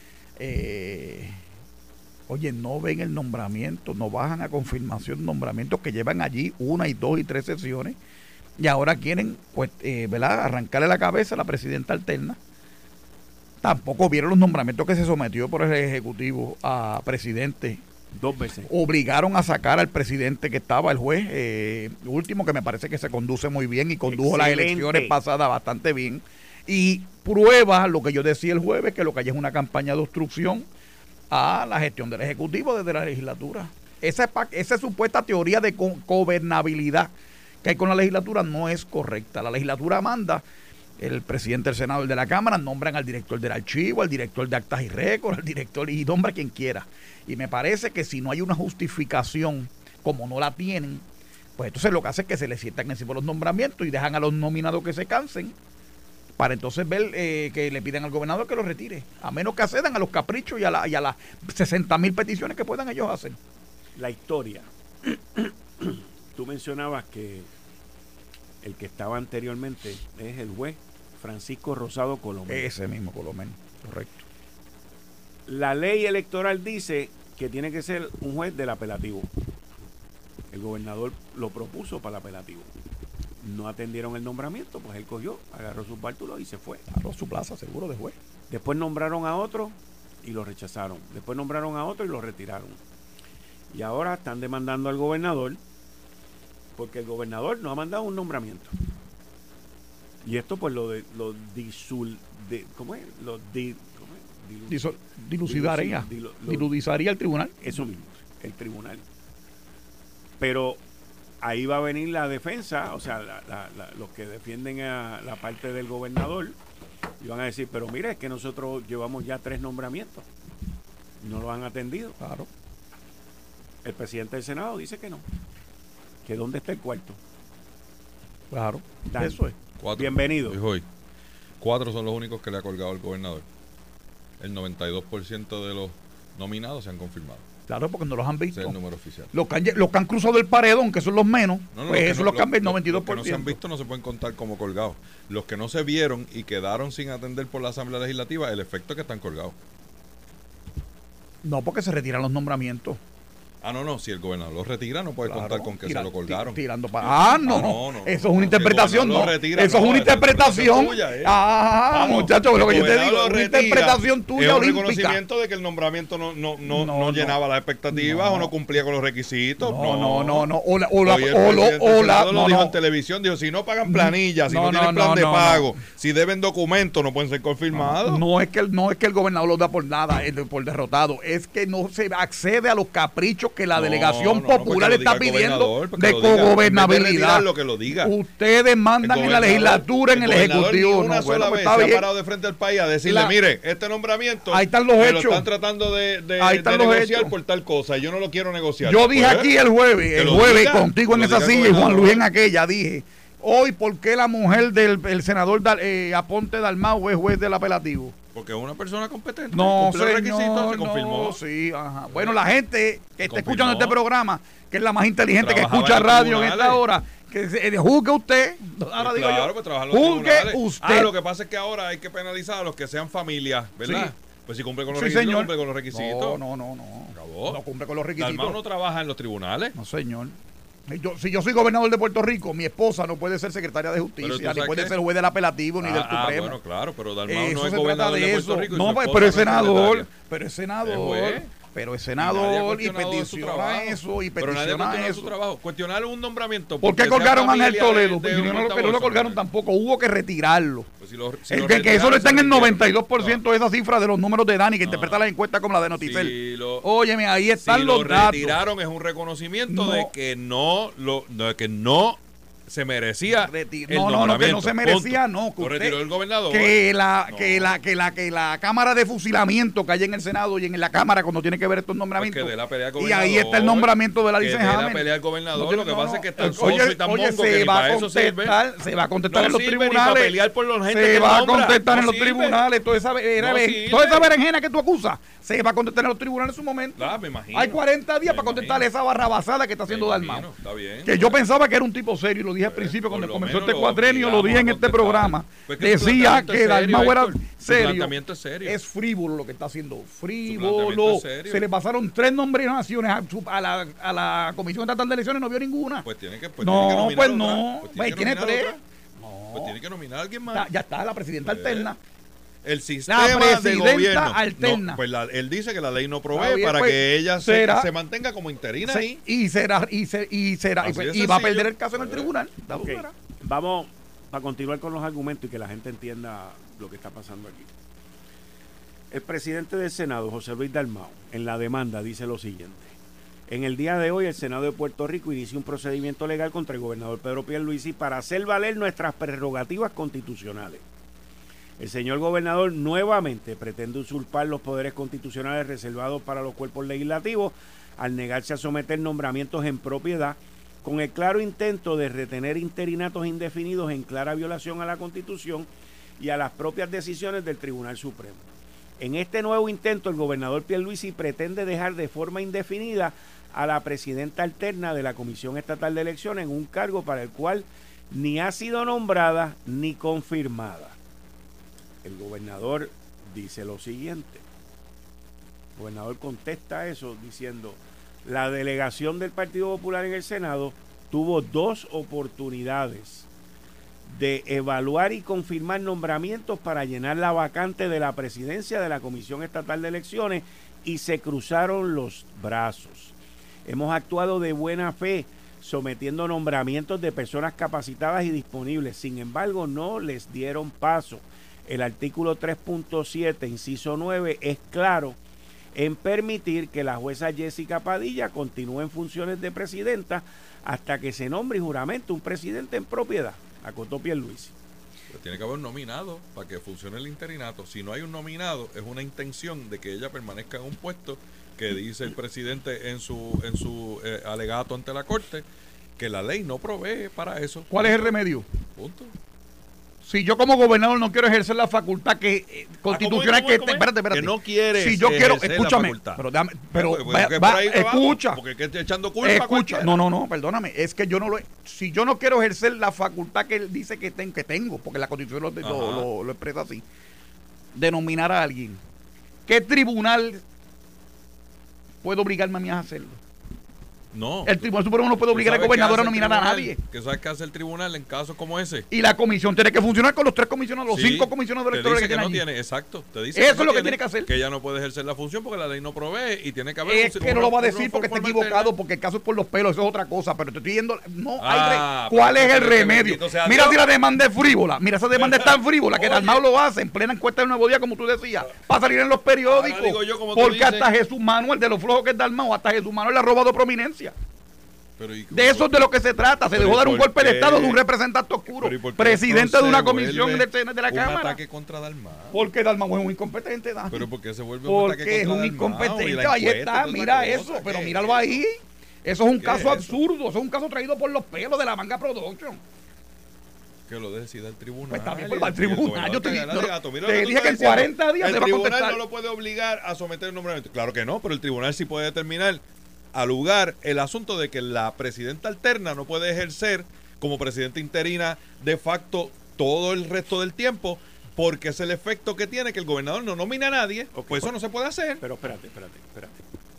[SPEAKER 3] Eh, oye, no ven el nombramiento, no bajan a confirmación nombramientos que llevan allí una y dos y tres sesiones, y ahora quieren, pues, eh, ¿verdad?, arrancarle la cabeza a la presidenta alterna. Tampoco vieron los nombramientos que se sometió por el Ejecutivo a presidente.
[SPEAKER 2] Dos veces. Obligaron a sacar al presidente que estaba, el juez eh, último, que me parece que se conduce muy bien y condujo Excelente. Las elecciones pasadas bastante bien. Y prueba lo que yo decía el jueves, que lo que hay es una campaña de obstrucción a la gestión del Ejecutivo desde la legislatura. Esa, esa supuesta teoría de gobernabilidad que hay con la legislatura no es correcta. La legislatura manda, el presidente del Senado, el de la Cámara, nombran al director del archivo, al director de actas y récords, al director, y nombra quien quiera. Y me parece que si no hay una justificación, como no la tienen, pues entonces lo que hace es que se les sientan encima los nombramientos y dejan a los nominados que se cansen, para entonces ver eh, que le piden al gobernador que lo retire, a menos que accedan a los caprichos y a, la, y a las sesenta mil peticiones que puedan ellos hacer. La historia. Tú mencionabas que el que estaba anteriormente es el juez Francisco Rosado Colomén.
[SPEAKER 3] Ese mismo Colomén, correcto.
[SPEAKER 2] La ley electoral dice que tiene que ser un juez del apelativo. El gobernador lo propuso para el apelativo. No atendieron el nombramiento, pues él cogió, agarró sus bártulos y se fue.
[SPEAKER 3] Agarró su plaza seguro de juez.
[SPEAKER 2] Después nombraron a otro y lo rechazaron. Después nombraron a otro y lo retiraron. Y ahora están demandando al gobernador porque el gobernador no ha mandado un nombramiento. Y esto pues lo de lo disul de, ¿cómo es? Lo di, ¿cómo es? Dilu,
[SPEAKER 3] Diso, dilucidaría. Dilu, lo, dilucidaría el tribunal.
[SPEAKER 2] Eso mismo, el tribunal. Pero ahí va a venir la defensa, o sea, la, la, la, los que defienden a la parte del gobernador y van a decir, pero mira, es que nosotros llevamos ya tres nombramientos y no lo han atendido.
[SPEAKER 3] Claro.
[SPEAKER 2] El presidente del Senado dice que no. ¿Que dónde está el cuarto?
[SPEAKER 3] Claro,
[SPEAKER 2] Dan,
[SPEAKER 3] eso es.
[SPEAKER 2] Cuatro. Bienvenido.
[SPEAKER 4] Hoy. Cuatro son los únicos que le ha colgado el gobernador. El noventa y dos por ciento de los nominados se han confirmado.
[SPEAKER 3] Claro, porque no los han visto.
[SPEAKER 4] Ese es el número oficial.
[SPEAKER 3] Los que han, los que han cruzado el paredón, que son los menos,
[SPEAKER 4] no, no,
[SPEAKER 3] pues
[SPEAKER 4] los
[SPEAKER 3] eso
[SPEAKER 4] no,
[SPEAKER 3] los cambian el
[SPEAKER 4] los,
[SPEAKER 3] noventa y dos por ciento.
[SPEAKER 4] Los que no se han visto no se pueden contar como colgados. Los que no se vieron y quedaron sin atender por la Asamblea Legislativa, el efecto es que están colgados.
[SPEAKER 3] No, porque se retiran los nombramientos.
[SPEAKER 4] Ah, no, no, si el gobernador lo retira, no puede
[SPEAKER 3] claro,
[SPEAKER 4] contar con que tira, se lo colgaron.
[SPEAKER 3] Tirando para. Ah, no,
[SPEAKER 4] ah, no, no.
[SPEAKER 3] Eso es una interpretación, no.
[SPEAKER 4] Retira,
[SPEAKER 3] eso
[SPEAKER 4] no,
[SPEAKER 3] es una interpretación.
[SPEAKER 4] Tuya, ¿eh?
[SPEAKER 3] Ah, ah no. Muchachos, lo que yo te digo es una interpretación tuya
[SPEAKER 4] es un
[SPEAKER 3] olímpica.
[SPEAKER 4] reconocimiento de que el nombramiento no, no, no, no, no llenaba las expectativas no. o no cumplía con los requisitos.
[SPEAKER 3] No, no, no, no. O la, o la,
[SPEAKER 4] Oye,
[SPEAKER 3] o lo, o la,
[SPEAKER 4] lo
[SPEAKER 3] no,
[SPEAKER 4] dijo
[SPEAKER 3] no.
[SPEAKER 4] en televisión, dijo, si no pagan planillas, si
[SPEAKER 3] no,
[SPEAKER 4] no, no tienen
[SPEAKER 3] no,
[SPEAKER 4] plan
[SPEAKER 3] no,
[SPEAKER 4] de
[SPEAKER 3] no,
[SPEAKER 4] pago,
[SPEAKER 3] no.
[SPEAKER 4] si deben documentos, no pueden ser confirmados.
[SPEAKER 3] No, no es que el, no es que el gobernador lo da por nada, por derrotado, es que no se accede a los caprichos que la
[SPEAKER 4] no,
[SPEAKER 3] delegación
[SPEAKER 4] no,
[SPEAKER 3] popular
[SPEAKER 4] no,
[SPEAKER 3] está pidiendo de
[SPEAKER 4] lo
[SPEAKER 3] cogobernabilidad.
[SPEAKER 4] Lo que lo diga.
[SPEAKER 3] Ustedes mandan en la legislatura, en el, el ejecutivo.
[SPEAKER 4] Ni una
[SPEAKER 3] no,
[SPEAKER 4] sola
[SPEAKER 3] bueno, pues
[SPEAKER 4] vez se
[SPEAKER 3] bien.
[SPEAKER 4] ha parado de frente al país a decirle, la, mire, este nombramiento
[SPEAKER 3] ahí están los
[SPEAKER 4] me
[SPEAKER 3] hechos.
[SPEAKER 4] Lo están tratando de, de,
[SPEAKER 3] ahí están
[SPEAKER 4] de
[SPEAKER 3] los
[SPEAKER 4] negociar
[SPEAKER 3] hechos.
[SPEAKER 4] por tal cosa y yo no lo quiero negociar.
[SPEAKER 3] Yo dije
[SPEAKER 4] pues,
[SPEAKER 3] aquí el jueves, el jueves diga, contigo en esa silla y Juan Luis en aquella, dije, hoy, ¿por qué la mujer del el senador eh, Aponte Dalmau es juez del apelativo?
[SPEAKER 4] Porque es una persona competente.
[SPEAKER 3] No,
[SPEAKER 4] señor,
[SPEAKER 3] los requisitos, se
[SPEAKER 4] confirmó.
[SPEAKER 3] No, sí, ajá. Bueno, la gente que está escuchando este programa, que es la más inteligente que escucha radio en esta hora, que se, eh, juzgue usted. Ahora
[SPEAKER 4] pues
[SPEAKER 3] digo
[SPEAKER 4] claro,
[SPEAKER 3] yo,
[SPEAKER 4] pues trabajar los
[SPEAKER 3] juzgue
[SPEAKER 4] tribunales.
[SPEAKER 3] usted.
[SPEAKER 4] Ah, lo que pasa es que ahora hay que penalizar a los que sean familias, ¿verdad? Sí. Pues si cumple con los
[SPEAKER 3] sí,
[SPEAKER 4] requisitos,
[SPEAKER 3] señor.
[SPEAKER 4] cumple con los requisitos.
[SPEAKER 3] No, no, no, no.
[SPEAKER 4] Acabó.
[SPEAKER 3] No cumple con los requisitos.
[SPEAKER 4] Dalmau no trabaja en los tribunales.
[SPEAKER 3] No, señor. Yo, si yo soy gobernador de Puerto Rico, mi esposa no puede ser secretaria de justicia, ni puede qué? ser juez del apelativo, ni ah, del Supremo.
[SPEAKER 4] Ah, bueno, claro, pero Dalmau
[SPEAKER 3] eso
[SPEAKER 4] no es
[SPEAKER 3] se
[SPEAKER 4] gobernador
[SPEAKER 3] trata de,
[SPEAKER 4] de
[SPEAKER 3] eso.
[SPEAKER 4] Puerto Rico.
[SPEAKER 3] No, pues, pero es senador, pero es senador. Pero es senador y, y peticiona eso y peticiona eso.
[SPEAKER 4] Su trabajo. Cuestionar un nombramiento.
[SPEAKER 3] ¿Por qué colgaron a Ángel Toledo? Pues no, lo, no lo colgaron tampoco, hubo que retirarlo. Pues si lo, si el, que, que eso le está en el noventa y dos por ciento de esa cifra de los números de Dani, que no. interpreta las encuestas como la de Noticel. Si Óyeme, ahí están
[SPEAKER 4] si
[SPEAKER 3] los
[SPEAKER 4] lo
[SPEAKER 3] datos.
[SPEAKER 4] retiraron es un reconocimiento
[SPEAKER 3] no.
[SPEAKER 4] de que no, lo, de que no se merecía
[SPEAKER 3] Retir no, no, no, que no se merecía, no. Que
[SPEAKER 4] lo
[SPEAKER 3] usted,
[SPEAKER 4] retiró el gobernador.
[SPEAKER 3] Que la,
[SPEAKER 4] no.
[SPEAKER 3] que la, que la, que la cámara de fusilamiento que hay en el Senado y en la Cámara cuando tiene que ver estos nombramientos.
[SPEAKER 4] Pues que de la pelea
[SPEAKER 3] y ahí está el nombramiento de la licencia
[SPEAKER 4] Hammer. Que de la pelea al gobernador, no, lo que
[SPEAKER 3] no,
[SPEAKER 4] pasa
[SPEAKER 3] no,
[SPEAKER 4] es que está
[SPEAKER 3] oye,
[SPEAKER 4] soso y tan
[SPEAKER 3] oye,
[SPEAKER 4] mongo
[SPEAKER 3] se
[SPEAKER 4] que
[SPEAKER 3] va
[SPEAKER 4] para
[SPEAKER 3] a
[SPEAKER 4] eso sirve.
[SPEAKER 3] Se va a contestar
[SPEAKER 4] no
[SPEAKER 3] en los
[SPEAKER 4] sirve
[SPEAKER 3] tribunales.
[SPEAKER 4] Ni para pelear por la gente
[SPEAKER 3] se
[SPEAKER 4] que
[SPEAKER 3] va
[SPEAKER 4] nombra.
[SPEAKER 3] a contestar
[SPEAKER 4] no
[SPEAKER 3] en los
[SPEAKER 4] sirve.
[SPEAKER 3] tribunales. Toda esa, era,
[SPEAKER 4] no
[SPEAKER 3] toda esa berenjena que tú acusas se va a contestar en los tribunales en su momento.
[SPEAKER 4] Ah, me imagino.
[SPEAKER 3] Hay cuarenta días
[SPEAKER 4] me
[SPEAKER 3] para contestar esa barrabasada que está haciendo Dalmau.
[SPEAKER 4] Está bien.
[SPEAKER 3] Que yo pensaba que era un tipo serio y lo dije al principio cuando comenzó este cuatrenio, lo dije en este programa.
[SPEAKER 4] Pues
[SPEAKER 3] decía que Dalmau era serio.
[SPEAKER 4] Es, serio.
[SPEAKER 3] Es frívolo lo que está haciendo. Frívolo. Se le pasaron tres nominaciones a, a, la, a la Comisión Estatal de Elecciones, no vio ninguna.
[SPEAKER 4] Pues tiene que, pues
[SPEAKER 3] no,
[SPEAKER 4] tiene que
[SPEAKER 3] pues no.
[SPEAKER 4] Pues
[SPEAKER 3] tiene, tiene tres.
[SPEAKER 4] No. Pues tiene que nominar a alguien más.
[SPEAKER 3] Está, ya está la presidenta pues, alterna.
[SPEAKER 4] El sistema la presidenta de gobierno.
[SPEAKER 3] Alterna.
[SPEAKER 4] No, pues la, él dice que la ley no provee bien, para pues, que ella se, será, se mantenga como interina
[SPEAKER 3] se,
[SPEAKER 4] ahí.
[SPEAKER 3] Y será, y, se, y será, y, pues, y va a perder el caso en el tribunal.
[SPEAKER 2] Okay. Vamos a continuar con los argumentos y que la gente entienda lo que está pasando aquí. El presidente del Senado, José Luis Dalmau, en la demanda dice lo siguiente: en el día de hoy el Senado de Puerto Rico inicia un procedimiento legal contra el gobernador Pedro Pierluisi para hacer valer nuestras prerrogativas constitucionales. El señor gobernador nuevamente pretende usurpar los poderes constitucionales reservados para los cuerpos legislativos al negarse a someter nombramientos en propiedad con el claro intento de retener interinatos indefinidos en clara violación a la Constitución y a las propias decisiones del Tribunal Supremo. En este nuevo intento, el gobernador Pierluisi pretende dejar de forma indefinida a la presidenta alterna de la Comisión Estatal de Elecciones en un cargo para el cual ni ha sido nombrada ni confirmada. El gobernador dice lo siguiente. El gobernador contesta eso diciendo: la delegación del Partido Popular en el Senado tuvo dos oportunidades de evaluar y confirmar nombramientos para llenar la vacante de la presidencia de la Comisión Estatal de Elecciones y se cruzaron los brazos. Hemos actuado de buena fe sometiendo nombramientos de personas capacitadas y disponibles. Sin embargo, no les dieron paso. El artículo tres punto siete, inciso nueve, es claro en permitir que la jueza Jessica Padilla continúe en funciones de presidenta hasta que se nombre y juramente un presidente en propiedad, acotó Pierluisi.
[SPEAKER 4] Pero tiene que haber un nominado para que funcione el interinato. Si no hay un nominado, es una intención de que ella permanezca en un puesto que dice el presidente en su en su eh, alegato ante la Corte, que la ley no provee para eso.
[SPEAKER 3] ¿Cuál es el remedio?
[SPEAKER 4] Punto.
[SPEAKER 3] Si yo como gobernador no quiero ejercer la facultad que eh, constitucional
[SPEAKER 4] ¿cómo es,
[SPEAKER 3] que
[SPEAKER 4] cómo es?
[SPEAKER 3] espérate, espérate.
[SPEAKER 4] Que no quiere
[SPEAKER 3] si yo quiero,
[SPEAKER 4] ejercer
[SPEAKER 3] escúchame,
[SPEAKER 4] la facultad.
[SPEAKER 3] pero dame, pero
[SPEAKER 4] pues,
[SPEAKER 3] va,
[SPEAKER 4] porque
[SPEAKER 3] va,
[SPEAKER 4] por ahí
[SPEAKER 3] escucha,
[SPEAKER 4] vamos, porque es que estoy echando culpa
[SPEAKER 3] escucha, no, no, no, perdóname, es que yo no lo, si yo no quiero ejercer la facultad que él dice que, ten, que tengo, porque la Constitución lo, lo, lo, lo expresa así, de nominar a alguien, ¿qué tribunal puede obligarme a mí a hacerlo?
[SPEAKER 4] No.
[SPEAKER 3] El Tribunal Supremo no puede obligar al gobernador a nominar a nadie.
[SPEAKER 4] ¿Qué sabes qué hace el tribunal en casos como ese?
[SPEAKER 3] Y la comisión tiene que funcionar con los tres comisionados, los
[SPEAKER 4] sí,
[SPEAKER 3] cinco comisionados electorales que,
[SPEAKER 4] que
[SPEAKER 3] tienen
[SPEAKER 4] no
[SPEAKER 3] allí.
[SPEAKER 4] tiene, exacto. Te dice
[SPEAKER 3] Eso
[SPEAKER 4] que
[SPEAKER 3] es
[SPEAKER 4] no
[SPEAKER 3] lo que
[SPEAKER 4] tiene,
[SPEAKER 3] tiene que hacer.
[SPEAKER 4] Que ella no puede ejercer la función porque la ley no provee y tiene que haber...
[SPEAKER 3] Es
[SPEAKER 4] un,
[SPEAKER 3] que
[SPEAKER 4] un,
[SPEAKER 3] no lo va a
[SPEAKER 4] un,
[SPEAKER 3] decir
[SPEAKER 4] un,
[SPEAKER 3] porque está
[SPEAKER 4] forma
[SPEAKER 3] equivocado,
[SPEAKER 4] alterna.
[SPEAKER 3] porque el caso es por los pelos, eso es otra cosa, pero te estoy diciendo, no
[SPEAKER 4] Ah,
[SPEAKER 3] hay re, ¿cuál es el remedio?
[SPEAKER 4] Sea
[SPEAKER 3] Mira
[SPEAKER 4] Dios.
[SPEAKER 3] si la demanda es frívola, mira esa demanda es tan frívola que
[SPEAKER 4] Oye.
[SPEAKER 3] Dalmau lo hace en plena encuesta del Nuevo Día, como tú decías, para salir en los periódicos,
[SPEAKER 4] Ahora digo yo, como tú
[SPEAKER 3] porque
[SPEAKER 4] dices.
[SPEAKER 3] hasta Jesús Manuel, de los flojos que es Dalmau, hasta Jesús Manuel le ha robado prominencia.
[SPEAKER 4] Pero ¿y
[SPEAKER 3] De eso es de lo que se trata. Se
[SPEAKER 4] Pero
[SPEAKER 3] dejó
[SPEAKER 4] ¿y
[SPEAKER 3] dar un
[SPEAKER 4] por
[SPEAKER 3] golpe de
[SPEAKER 4] qué?
[SPEAKER 3] Estado de un representante oscuro,
[SPEAKER 4] Pero ¿y por qué
[SPEAKER 3] presidente
[SPEAKER 4] entonces
[SPEAKER 3] de una
[SPEAKER 4] se
[SPEAKER 3] comisión de,
[SPEAKER 4] vuelve
[SPEAKER 3] de la
[SPEAKER 4] un
[SPEAKER 3] Cámara.
[SPEAKER 4] ataque contra Dalmau?
[SPEAKER 3] Porque Dalmau es un incompetente, Dani.
[SPEAKER 4] Pero ¿por qué se vuelve un ataque
[SPEAKER 3] Porque es
[SPEAKER 4] contra
[SPEAKER 3] un
[SPEAKER 4] Dalmau?
[SPEAKER 3] incompetente.
[SPEAKER 4] Y la
[SPEAKER 3] Ahí
[SPEAKER 4] encuesta,
[SPEAKER 3] está,
[SPEAKER 4] toda esa
[SPEAKER 3] mira
[SPEAKER 4] cosa,
[SPEAKER 3] eso, pero
[SPEAKER 4] ¿qué
[SPEAKER 3] míralo
[SPEAKER 4] es
[SPEAKER 3] ahí. Eso es un
[SPEAKER 4] ¿Qué
[SPEAKER 3] caso
[SPEAKER 4] es eso?
[SPEAKER 3] absurdo, eso es un caso traído por los pelos de la Manga Production.
[SPEAKER 4] Que lo decida el tribunal.
[SPEAKER 3] Pues está bien,
[SPEAKER 4] Y
[SPEAKER 3] pues va al
[SPEAKER 4] el- y el
[SPEAKER 3] tribunal.
[SPEAKER 4] gobernador
[SPEAKER 3] Yo te
[SPEAKER 4] que
[SPEAKER 3] di-
[SPEAKER 4] haga
[SPEAKER 3] no,
[SPEAKER 4] alegato. Mira
[SPEAKER 3] te
[SPEAKER 4] lo que tú
[SPEAKER 3] dije que en
[SPEAKER 4] estás diciendo.
[SPEAKER 3] cuarenta días
[SPEAKER 4] el
[SPEAKER 3] se va a
[SPEAKER 4] tribunal
[SPEAKER 3] contestar.
[SPEAKER 4] no lo puede obligar a someter el nombramiento. Claro que no, pero el tribunal sí puede determinar al lugar el asunto de que la presidenta alterna no puede ejercer como presidenta interina de facto todo el resto del tiempo, porque es el efecto que tiene que el gobernador no nomina a nadie.
[SPEAKER 2] Ok,
[SPEAKER 4] pues eso no se puede hacer.
[SPEAKER 2] Pero espérate, espérate, espérate.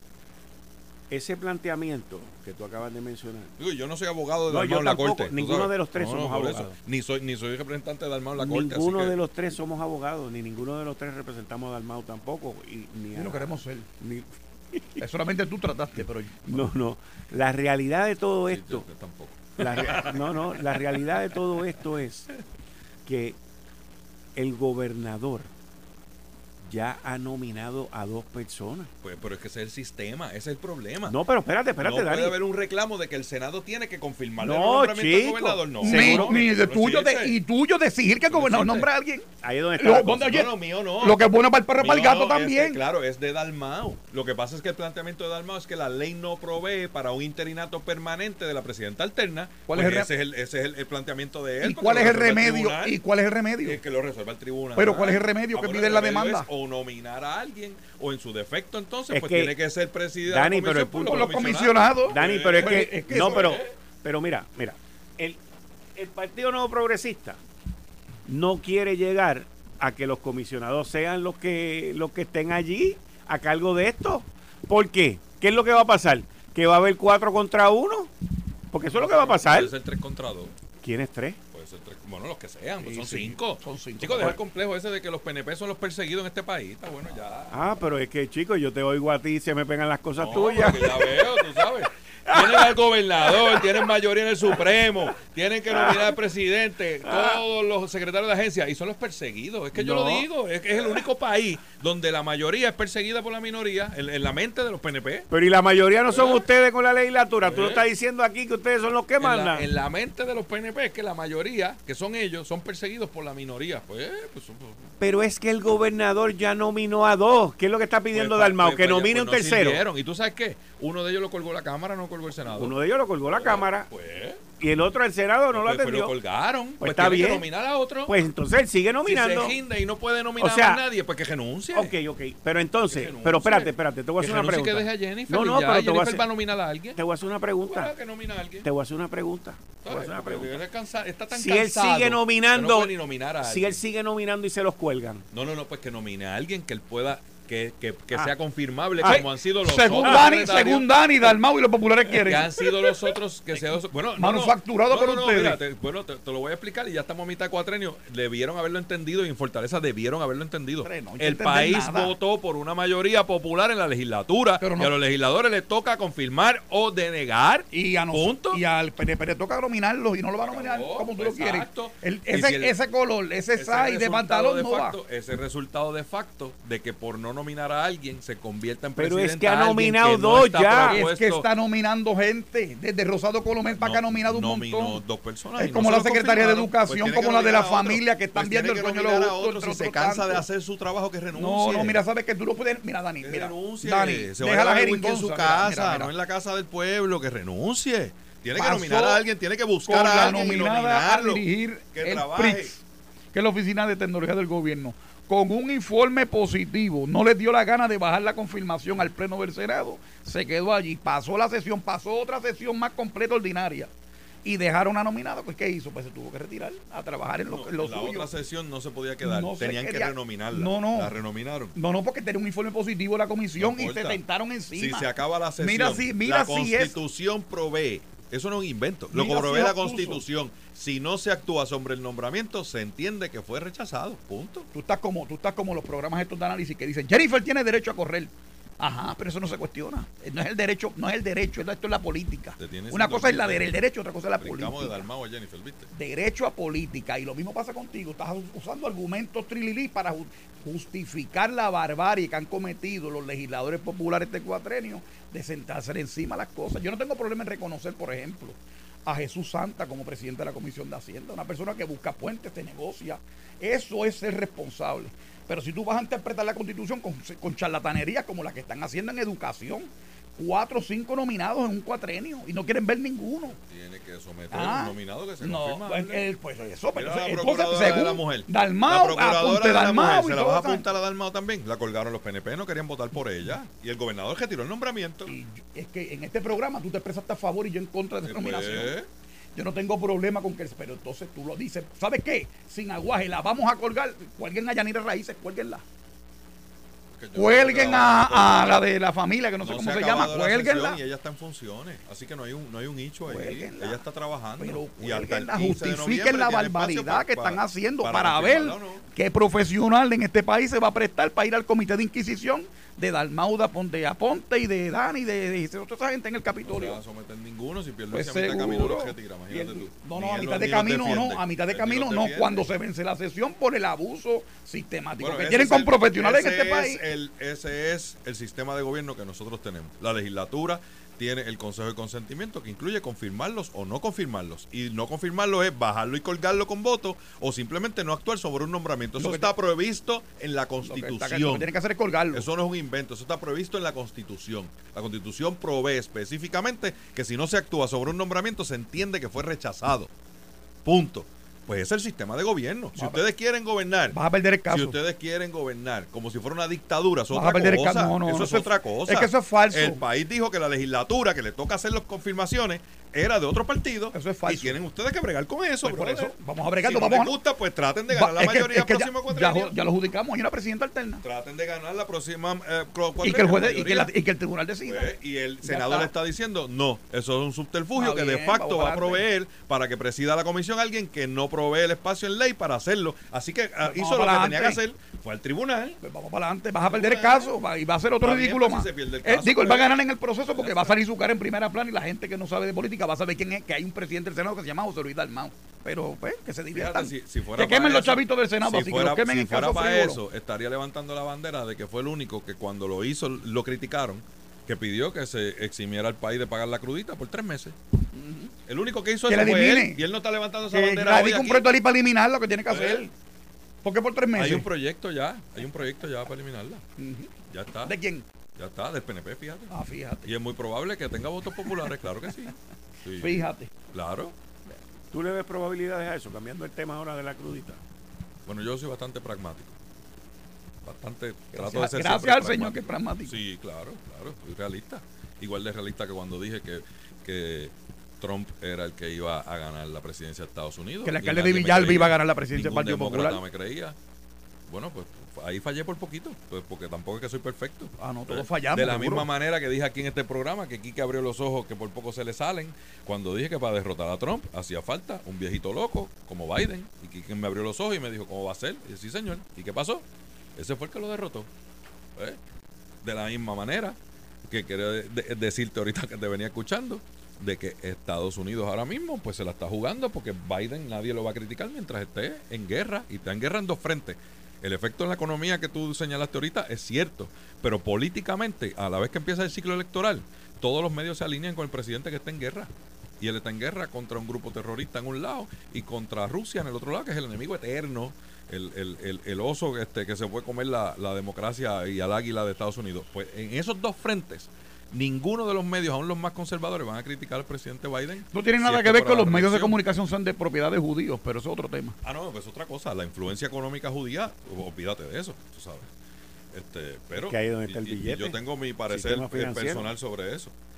[SPEAKER 2] Ese planteamiento que tú acabas de mencionar.
[SPEAKER 4] Digo, yo no soy abogado de
[SPEAKER 2] No,
[SPEAKER 4] Dalmau
[SPEAKER 2] yo
[SPEAKER 4] en la
[SPEAKER 2] tampoco,
[SPEAKER 4] corte. ¿tú
[SPEAKER 2] ninguno
[SPEAKER 4] sabes?
[SPEAKER 2] de los tres
[SPEAKER 4] No, no,
[SPEAKER 2] somos
[SPEAKER 4] por eso.
[SPEAKER 2] abogados.
[SPEAKER 4] Ni soy ni soy representante de Dalmau en la corte. así
[SPEAKER 2] Ninguno
[SPEAKER 4] que-
[SPEAKER 2] de los tres somos abogados, ni ninguno de los tres representamos a Dalmau tampoco. Y, ni
[SPEAKER 3] Y
[SPEAKER 2] a-
[SPEAKER 3] no queremos ser.
[SPEAKER 2] ni-
[SPEAKER 3] Es solamente tú trataste, pero
[SPEAKER 2] no, no. La realidad de todo
[SPEAKER 4] Sí,
[SPEAKER 2] esto,
[SPEAKER 4] yo tampoco.
[SPEAKER 2] la re- no, no, la realidad de todo esto es que el gobernador ya ha nominado a dos personas.
[SPEAKER 4] Pues, pero es que ese es el sistema, ese es el problema.
[SPEAKER 2] No, pero espérate, espérate,
[SPEAKER 4] no
[SPEAKER 2] Dani.
[SPEAKER 4] puede haber un reclamo de que el Senado tiene que confirmarle el
[SPEAKER 2] No,
[SPEAKER 4] nombramiento del
[SPEAKER 2] chico.
[SPEAKER 4] gobernador. No,
[SPEAKER 3] ni,
[SPEAKER 2] Seguro.
[SPEAKER 3] ni de
[SPEAKER 4] No
[SPEAKER 3] tuyo de,
[SPEAKER 4] existe.
[SPEAKER 3] y tuyo de exigir que el
[SPEAKER 4] No
[SPEAKER 3] gobernador
[SPEAKER 4] existe.
[SPEAKER 3] nombre a alguien.
[SPEAKER 2] Ahí es donde está
[SPEAKER 3] Lo-
[SPEAKER 2] la cosa.
[SPEAKER 3] donde- oye,
[SPEAKER 4] no, no, mío no.
[SPEAKER 3] Lo que es bueno para el perro y para el
[SPEAKER 4] Mío
[SPEAKER 3] gato
[SPEAKER 4] no,
[SPEAKER 3] también.
[SPEAKER 4] es que, claro, es de Dalmau. Lo que pasa es que el planteamiento de Dalmau es que la ley no provee para un interinato permanente de la presidenta alterna.
[SPEAKER 3] ¿Cuál
[SPEAKER 4] pues
[SPEAKER 3] es el re-
[SPEAKER 4] ese es el, ese es el, el planteamiento de él.
[SPEAKER 3] ¿Y
[SPEAKER 4] porque
[SPEAKER 3] cuál
[SPEAKER 4] lo
[SPEAKER 3] es el
[SPEAKER 4] resuelva
[SPEAKER 3] remedio?
[SPEAKER 4] tribunal,
[SPEAKER 3] ¿Y cuál es el remedio?
[SPEAKER 4] eh, que lo resuelva el tribunal.
[SPEAKER 3] Pero ¿cuál es el remedio
[SPEAKER 4] Ah,
[SPEAKER 3] que
[SPEAKER 4] bueno,
[SPEAKER 3] pide
[SPEAKER 4] el
[SPEAKER 3] la
[SPEAKER 4] remedio
[SPEAKER 3] demanda?
[SPEAKER 4] es o nominar a alguien, o en su defecto entonces,
[SPEAKER 2] Es
[SPEAKER 4] pues
[SPEAKER 2] que,
[SPEAKER 4] tiene que ser presidente
[SPEAKER 2] Dani,
[SPEAKER 4] de la
[SPEAKER 2] pero el
[SPEAKER 4] comisión
[SPEAKER 2] punto-
[SPEAKER 3] Por los
[SPEAKER 4] comisionados.
[SPEAKER 3] comisionados.
[SPEAKER 2] Dani, pero es
[SPEAKER 3] Pero
[SPEAKER 2] que,
[SPEAKER 3] es que
[SPEAKER 2] no,
[SPEAKER 3] eso
[SPEAKER 2] pero,
[SPEAKER 3] es.
[SPEAKER 2] pero mira, mira, el, el Partido Nuevo Progresista no quiere llegar a que los comisionados sean los que los que estén allí a cargo de esto. ¿Por qué? ¿Qué es lo que va a pasar? ¿Que va a haber cuatro contra uno? Porque eso es lo que va a pasar.
[SPEAKER 4] Puede ser tres contra dos.
[SPEAKER 2] ¿Quién es tres?
[SPEAKER 4] Puede ser tres. Bueno, los que sean, pues
[SPEAKER 3] Sí,
[SPEAKER 4] son
[SPEAKER 3] sí,
[SPEAKER 4] cinco.
[SPEAKER 3] son cinco.
[SPEAKER 4] Chicos, deja el complejo ese de que los P N P son los perseguidos en este país. Está bueno, ya.
[SPEAKER 2] Ah, pero es que, chicos, yo te oigo a ti y se me pegan las cosas
[SPEAKER 4] No,
[SPEAKER 2] tuyas.
[SPEAKER 4] porque ya veo, tú sabes. Tienen al gobernador, tienen mayoría en el Supremo, tienen que nominar al presidente, todos los secretarios de agencia, y son los perseguidos. Es que yo
[SPEAKER 2] No.
[SPEAKER 4] lo digo, es que es el único país donde la mayoría es perseguida por la minoría, en, en la mente de los P N P.
[SPEAKER 2] Pero y la mayoría no son
[SPEAKER 4] ¿Eh?
[SPEAKER 2] ustedes con la legislatura. Tú lo
[SPEAKER 4] ¿Eh?
[SPEAKER 2] estás diciendo aquí que ustedes son los que
[SPEAKER 4] En la,
[SPEAKER 2] mandan.
[SPEAKER 4] en la mente de los P N P es que la mayoría, que son ellos, son perseguidos por la minoría. Pues, pues, pues,
[SPEAKER 2] Pero es que el gobernador ya nominó a dos. ¿Qué es lo que está pidiendo
[SPEAKER 4] pues,
[SPEAKER 2] Dalmau?
[SPEAKER 4] pues,
[SPEAKER 2] que
[SPEAKER 4] pues,
[SPEAKER 2] nomine
[SPEAKER 4] pues,
[SPEAKER 2] un
[SPEAKER 4] no
[SPEAKER 2] tercero.
[SPEAKER 4] sirvieron. ¿Y tú sabes qué? Uno de ellos lo colgó la Cámara, no colgó el Senado.
[SPEAKER 2] Uno de ellos lo colgó la Cámara
[SPEAKER 4] Pues,
[SPEAKER 2] y el otro el Senado no lo
[SPEAKER 4] pues, pues,
[SPEAKER 2] atendió.
[SPEAKER 4] lo colgaron. Pues,
[SPEAKER 2] está
[SPEAKER 4] tiene
[SPEAKER 2] bien.
[SPEAKER 4] que nominar a otro.
[SPEAKER 2] Pues entonces él sigue nominando.
[SPEAKER 4] Si se ginda y no puede nominar
[SPEAKER 2] O sea,
[SPEAKER 4] a nadie, pues que renuncie.
[SPEAKER 2] Ok, ok. Pero
[SPEAKER 4] Que
[SPEAKER 2] entonces,
[SPEAKER 4] renuncie.
[SPEAKER 2] pero espérate, espérate, te voy a
[SPEAKER 4] Que
[SPEAKER 2] hacer una
[SPEAKER 4] renuncie y
[SPEAKER 2] pregunta.
[SPEAKER 4] que deje a Jennifer.
[SPEAKER 2] No, no,
[SPEAKER 4] y ya,
[SPEAKER 2] pero te voy a
[SPEAKER 4] Jennifer
[SPEAKER 2] hacer,
[SPEAKER 4] va a nominar a alguien.
[SPEAKER 2] te voy a hacer una pregunta.
[SPEAKER 4] Bueno, que nomina a alguien.
[SPEAKER 2] Te voy a hacer una pregunta. Te voy a
[SPEAKER 4] ¿Sabes?
[SPEAKER 2] hacer una
[SPEAKER 4] Porque
[SPEAKER 2] pregunta.
[SPEAKER 4] él cansa- está tan
[SPEAKER 2] Si él
[SPEAKER 4] cansado
[SPEAKER 2] sigue
[SPEAKER 4] que no
[SPEAKER 2] nominando,
[SPEAKER 4] puede ni nominar a
[SPEAKER 2] si
[SPEAKER 4] alguien.
[SPEAKER 2] él sigue nominando y se los cuelgan.
[SPEAKER 4] No, no, no, pues que nomine a alguien que él pueda, que, que, que
[SPEAKER 2] Ah.
[SPEAKER 4] sea confirmable,
[SPEAKER 2] Ah,
[SPEAKER 4] como han sido los
[SPEAKER 3] Según
[SPEAKER 4] otros
[SPEAKER 3] Dani,
[SPEAKER 4] secretarios,
[SPEAKER 3] según Dani, Dalmau y los populares
[SPEAKER 4] que
[SPEAKER 3] quieren.
[SPEAKER 4] han sido los otros que se bueno, no,
[SPEAKER 3] Manufacturado
[SPEAKER 4] no,
[SPEAKER 3] por
[SPEAKER 4] no, no,
[SPEAKER 3] ustedes.
[SPEAKER 4] mira, te, bueno, te, te lo voy a explicar y ya estamos a mitad de cuatrenio. Debieron haberlo entendido y en Fortaleza debieron haberlo entendido.
[SPEAKER 3] Hombre, no hay que
[SPEAKER 4] El
[SPEAKER 3] entender
[SPEAKER 4] país
[SPEAKER 3] nada.
[SPEAKER 4] votó por una mayoría popular en la legislatura
[SPEAKER 3] Pero no-
[SPEAKER 4] y a los legisladores les toca confirmar o denegar.
[SPEAKER 3] Y, a nos-
[SPEAKER 4] Punto.
[SPEAKER 3] y al P N P le toca nominarlos y no lo va a nominar
[SPEAKER 4] Acabó,
[SPEAKER 3] como tú lo quieres.
[SPEAKER 4] exacto.
[SPEAKER 3] El-
[SPEAKER 4] Y
[SPEAKER 3] ese,
[SPEAKER 4] si el-
[SPEAKER 3] ese color, ese
[SPEAKER 4] Ese
[SPEAKER 3] size de
[SPEAKER 4] resultado
[SPEAKER 3] pantalón
[SPEAKER 4] de
[SPEAKER 3] no va.
[SPEAKER 4] facto, ese resultado de facto de que por no nominar a alguien se convierta en
[SPEAKER 2] Pero
[SPEAKER 4] presidente
[SPEAKER 2] es que ha
[SPEAKER 4] a alguien
[SPEAKER 2] nominado
[SPEAKER 4] que no
[SPEAKER 2] dos
[SPEAKER 4] está
[SPEAKER 2] ya.
[SPEAKER 3] Es
[SPEAKER 4] propuesto.
[SPEAKER 3] que está nominando gente. Desde Rosado Colomel para acá ha nominado un
[SPEAKER 4] nominó
[SPEAKER 3] montón.
[SPEAKER 4] dos personas.
[SPEAKER 3] Es
[SPEAKER 4] y no
[SPEAKER 3] como
[SPEAKER 4] se
[SPEAKER 3] la
[SPEAKER 4] lo
[SPEAKER 3] secretaria de
[SPEAKER 4] confirmaron.
[SPEAKER 3] Educación,
[SPEAKER 4] Pues tiene
[SPEAKER 3] como
[SPEAKER 4] que
[SPEAKER 3] la de la
[SPEAKER 4] nominar a otro.
[SPEAKER 3] familia que están
[SPEAKER 4] Pues
[SPEAKER 3] viendo
[SPEAKER 4] tiene
[SPEAKER 3] el
[SPEAKER 4] que
[SPEAKER 3] sueño de
[SPEAKER 4] nominar
[SPEAKER 3] los
[SPEAKER 4] a
[SPEAKER 3] otros,
[SPEAKER 4] otro. Si
[SPEAKER 3] entre
[SPEAKER 4] se
[SPEAKER 3] otros
[SPEAKER 4] cansa de
[SPEAKER 3] tantos.
[SPEAKER 4] hacer su trabajo, que renuncie.
[SPEAKER 3] No, no, mira, sabes que tú lo puedes. Mira, Dani,
[SPEAKER 4] Que
[SPEAKER 3] mira.
[SPEAKER 4] renuncie.
[SPEAKER 3] Dani,
[SPEAKER 4] se va a
[SPEAKER 3] deja la
[SPEAKER 4] llevar el wiki en su
[SPEAKER 3] jeringonza.
[SPEAKER 4] casa,
[SPEAKER 3] mira, mira,
[SPEAKER 4] no en la casa del pueblo, que renuncie. Tiene que
[SPEAKER 3] Pasó
[SPEAKER 4] nominar a alguien, tiene que buscar
[SPEAKER 3] con
[SPEAKER 4] a
[SPEAKER 3] la
[SPEAKER 4] alguien y
[SPEAKER 3] nominada a
[SPEAKER 4] nominarlo.
[SPEAKER 3] dirigir
[SPEAKER 4] Que
[SPEAKER 3] el
[SPEAKER 4] trabaje.
[SPEAKER 3] P R I X, que es la Oficina de Tecnología del Gobierno, con un informe positivo. No les dio la gana de bajar la confirmación al Pleno del Senado. Se quedó allí. Pasó la sesión, pasó otra sesión más completa ordinaria. y dejaron a nominado, pues ¿qué hizo? Pues se tuvo que retirar a trabajar en lo,
[SPEAKER 4] no,
[SPEAKER 3] en lo
[SPEAKER 4] la
[SPEAKER 3] suyo.
[SPEAKER 4] otra sesión no se podía quedar,
[SPEAKER 3] no
[SPEAKER 4] tenían
[SPEAKER 3] quería,
[SPEAKER 4] que renominarla.
[SPEAKER 3] No, no.
[SPEAKER 4] La renominaron.
[SPEAKER 3] No, no, porque tenía un informe positivo de la comisión
[SPEAKER 4] No
[SPEAKER 3] y se sentaron encima.
[SPEAKER 4] Si se acaba la sesión,
[SPEAKER 3] mira si, mira
[SPEAKER 4] la
[SPEAKER 3] si
[SPEAKER 4] Constitución es, provee. Eso no es un invento. Lo que provee la Constitución. Si no se actúa sobre el nombramiento, se entiende que fue rechazado. Punto.
[SPEAKER 3] Tú estás como, tú estás como los programas estos de análisis que dicen Jennifer tiene derecho a correr. Ajá, pero eso no se cuestiona. No es el derecho, no es el derecho, esto es la política. Una cosa es la del derecho, otra cosa es la política.
[SPEAKER 4] de Dalmau a Jennifer, ¿viste?
[SPEAKER 3] Derecho a política. Y lo mismo pasa contigo. Estás usando argumentos trililí para justificar la barbarie que han cometido los legisladores populares este cuatrenio de sentarse encima las cosas. Yo no tengo problema en reconocer, por ejemplo, a Jesús Santa como presidente de la Comisión de Hacienda, una persona que busca puentes, te negocia. Eso es ser responsable. Pero si tú vas a interpretar la Constitución con, con charlatanerías como la que están haciendo en educación, cuatro o cinco nominados en un cuatrenio y no quieren ver ninguno.
[SPEAKER 4] Tiene que someter
[SPEAKER 3] ah,
[SPEAKER 4] un nominado que se
[SPEAKER 3] no,
[SPEAKER 4] confirma.
[SPEAKER 3] Pues, el, pues eso, pero
[SPEAKER 4] la
[SPEAKER 3] entonces,
[SPEAKER 4] procuradora
[SPEAKER 3] según
[SPEAKER 4] de la mujer.
[SPEAKER 3] Dalmau,
[SPEAKER 4] la procuradora de la
[SPEAKER 3] Dalmau
[SPEAKER 4] mujer,
[SPEAKER 3] y
[SPEAKER 4] ¿se la
[SPEAKER 3] todo
[SPEAKER 4] vas a
[SPEAKER 3] eso.
[SPEAKER 4] apuntar a Dalmau también? La colgaron los P N P, no querían votar por ella. Y el gobernador retiró el nombramiento.
[SPEAKER 3] Y yo, es que en este programa tú te expresaste a favor y yo en contra de esa
[SPEAKER 4] Después,
[SPEAKER 3] nominación. Yo no tengo problema con que, pero entonces tú lo dices, ¿sabes qué? Sin aguaje, la vamos a colgar, cuelguen a Yanira Raíces, cuélguenla. Cuelguen a, a la de la familia, que no sé
[SPEAKER 4] no
[SPEAKER 3] cómo
[SPEAKER 4] se,
[SPEAKER 3] se llama, cuélguenla.
[SPEAKER 4] Y ella está en funciones, así que no hay un, no hay un hecho ahí.
[SPEAKER 3] Cuélguenla.
[SPEAKER 4] Ella está trabajando.
[SPEAKER 3] Pero
[SPEAKER 4] y hasta el
[SPEAKER 3] justifiquen la barbaridad
[SPEAKER 4] para,
[SPEAKER 3] que están
[SPEAKER 4] para,
[SPEAKER 3] haciendo para,
[SPEAKER 4] para
[SPEAKER 3] ver
[SPEAKER 4] no.
[SPEAKER 3] qué profesional en este país se va a prestar para ir al comité de inquisición de Dalmau, de Aponte y de Dani, de, de, de toda esa gente en el Capitolio.
[SPEAKER 4] No se va a someter ninguno, si pierde
[SPEAKER 3] pues
[SPEAKER 4] a mitad de camino los retira,
[SPEAKER 3] el,
[SPEAKER 4] imagínate tú.
[SPEAKER 3] No, no, a mitad de camino no, a mitad de camino no, cuando se vence la sesión por el abuso sistemático
[SPEAKER 4] bueno,
[SPEAKER 3] que tienen con el, profesionales en este país.
[SPEAKER 4] El, ese es el sistema de gobierno que nosotros tenemos. La legislatura tiene el Consejo de Consentimiento, que incluye confirmarlos o no confirmarlos. Y no confirmarlo es bajarlo y colgarlo con voto o simplemente no actuar sobre un nombramiento. Eso está te, previsto en la Constitución. Lo que, está, lo que
[SPEAKER 3] tiene que hacer es colgarlo.
[SPEAKER 4] Eso no es un invento, eso está previsto en la Constitución. La Constitución provee específicamente que si no se actúa sobre un nombramiento se entiende que fue rechazado. Punto. Pues es el sistema de gobierno. Si ustedes quieren gobernar,
[SPEAKER 3] vas a perder el caso.
[SPEAKER 4] Si ustedes quieren gobernar como si fuera una dictadura, eso es
[SPEAKER 3] vas
[SPEAKER 4] otra
[SPEAKER 3] a perder
[SPEAKER 4] cosa.
[SPEAKER 3] El caso. No, no,
[SPEAKER 4] eso
[SPEAKER 3] no,
[SPEAKER 4] es
[SPEAKER 3] eso
[SPEAKER 4] otra cosa.
[SPEAKER 3] Es que eso es falso.
[SPEAKER 4] El país dijo que la legislatura que le toca hacer las confirmaciones era de otro partido.
[SPEAKER 3] Eso es falso.
[SPEAKER 4] Y tienen ustedes que bregar con eso.
[SPEAKER 3] Pues por eso, vamos a bregar.
[SPEAKER 4] Si no
[SPEAKER 3] vamos
[SPEAKER 4] les gusta, pues traten de ganar la mayoría el próximo cuatrenio.
[SPEAKER 3] Ya, ya lo judicamos, hay una presidenta alterna.
[SPEAKER 4] Traten de ganar la próxima eh,
[SPEAKER 3] y que el juez y que, la, y que el tribunal decida.
[SPEAKER 4] Pues, y el senador le está diciendo, no, eso es un subterfugio que bien, de facto va a proveer para que presida la comisión alguien que no provee el espacio en ley para hacerlo. Así que pues hizo lo que adelante. tenía que hacer, fue al tribunal.
[SPEAKER 3] Pues vamos para adelante, vas a perder el caso y va a ser otro ridículo más.
[SPEAKER 4] Si caso,
[SPEAKER 3] eh, digo, él va a ganar en el proceso porque va a salir su cara en primera plana y la gente que no sabe de política va a saber quién es, que hay un presidente del Senado que se llama José Luis Dalmau. Pero pues, que se diviertan.
[SPEAKER 4] Si, si fuera
[SPEAKER 3] que quemen
[SPEAKER 4] los
[SPEAKER 3] eso, chavitos del Senado,
[SPEAKER 4] si
[SPEAKER 3] así
[SPEAKER 4] fuera,
[SPEAKER 3] que los quemen
[SPEAKER 4] si
[SPEAKER 3] en
[SPEAKER 4] fuera
[SPEAKER 3] caso
[SPEAKER 4] para
[SPEAKER 3] frívolo.
[SPEAKER 4] eso, estaría levantando la bandera de que fue el único que cuando lo hizo, lo criticaron, que pidió que se eximiera al país de pagar la crudita por tres meses. Uh-huh. El único que hizo
[SPEAKER 3] que
[SPEAKER 4] eso fue él,
[SPEAKER 3] y
[SPEAKER 4] él no está levantando esa
[SPEAKER 3] que
[SPEAKER 4] bandera
[SPEAKER 3] hoy aquí. Un proyecto de ley para eliminar lo que tiene que
[SPEAKER 4] pues,
[SPEAKER 3] hacer. ¿Por qué por tres meses?
[SPEAKER 4] Hay un proyecto ya, hay un proyecto ya para eliminarla. Uh-huh. Ya está.
[SPEAKER 3] ¿De quién?
[SPEAKER 4] Ya está, del P N P, fíjate.
[SPEAKER 3] Ah, fíjate.
[SPEAKER 4] Y es muy probable que tenga votos populares, claro que sí. sí.
[SPEAKER 3] Fíjate.
[SPEAKER 4] Claro.
[SPEAKER 2] ¿Tú le ves probabilidades a eso, cambiando el tema ahora de la crudita?
[SPEAKER 4] Bueno, yo soy bastante pragmático. Bastante,
[SPEAKER 3] gracias,
[SPEAKER 4] trato de ser
[SPEAKER 3] gracias al Señor que es pragmático.
[SPEAKER 4] Sí, claro, claro, soy realista. Igual de realista que cuando dije que, que Trump era el que iba a ganar la presidencia de Estados Unidos.
[SPEAKER 3] Que el alcalde de Villalba iba a ganar la presidencia del Partido Popular.
[SPEAKER 4] me creía. Bueno, pues ahí fallé por poquito, pues porque tampoco es que soy perfecto.
[SPEAKER 3] Ah, no, todos fallamos.
[SPEAKER 4] De la
[SPEAKER 3] seguro.
[SPEAKER 4] misma manera que dije aquí en este programa, que Quique abrió los ojos que por poco se le salen, cuando dije que para derrotar a Trump hacía falta un viejito loco como Biden, y Quique me abrió los ojos y me dijo, ¿cómo va a ser? Y dije, sí, señor. ¿Y qué pasó? Ese fue el que lo derrotó. ¿Eh? De la misma manera que quiero de- de- decirte ahorita que te venía escuchando, de que Estados Unidos ahora mismo pues se la está jugando porque Biden nadie lo va a criticar mientras esté en guerra, y está en guerra en dos frentes. El efecto en la economía que tú señalaste ahorita es cierto, pero políticamente, a la vez que empieza el ciclo electoral, todos los medios se alinean con el presidente que está en guerra. Y él está en guerra contra un grupo terrorista en un lado y contra Rusia en el otro lado, que es el enemigo eterno, el, el, el, el oso este, que se puede comer la, la democracia y al águila de Estados Unidos. Pues en esos dos frentes, ninguno de los medios, aún los más conservadores, van a criticar al presidente Biden.
[SPEAKER 3] No tiene
[SPEAKER 4] si
[SPEAKER 3] nada
[SPEAKER 4] es
[SPEAKER 3] que ver
[SPEAKER 4] para
[SPEAKER 3] con
[SPEAKER 4] la
[SPEAKER 3] los medios de
[SPEAKER 4] reelección.
[SPEAKER 3] comunicación son de propiedad de judíos, pero eso es otro tema.
[SPEAKER 4] Ah, no, pues es otra cosa. La influencia económica judía, olvídate de eso, tú sabes. Este, pero
[SPEAKER 2] Que ahí donde está el
[SPEAKER 4] y- y
[SPEAKER 2] billete,
[SPEAKER 4] yo tengo mi parecer
[SPEAKER 2] sistema financiero.
[SPEAKER 4] personal sobre eso.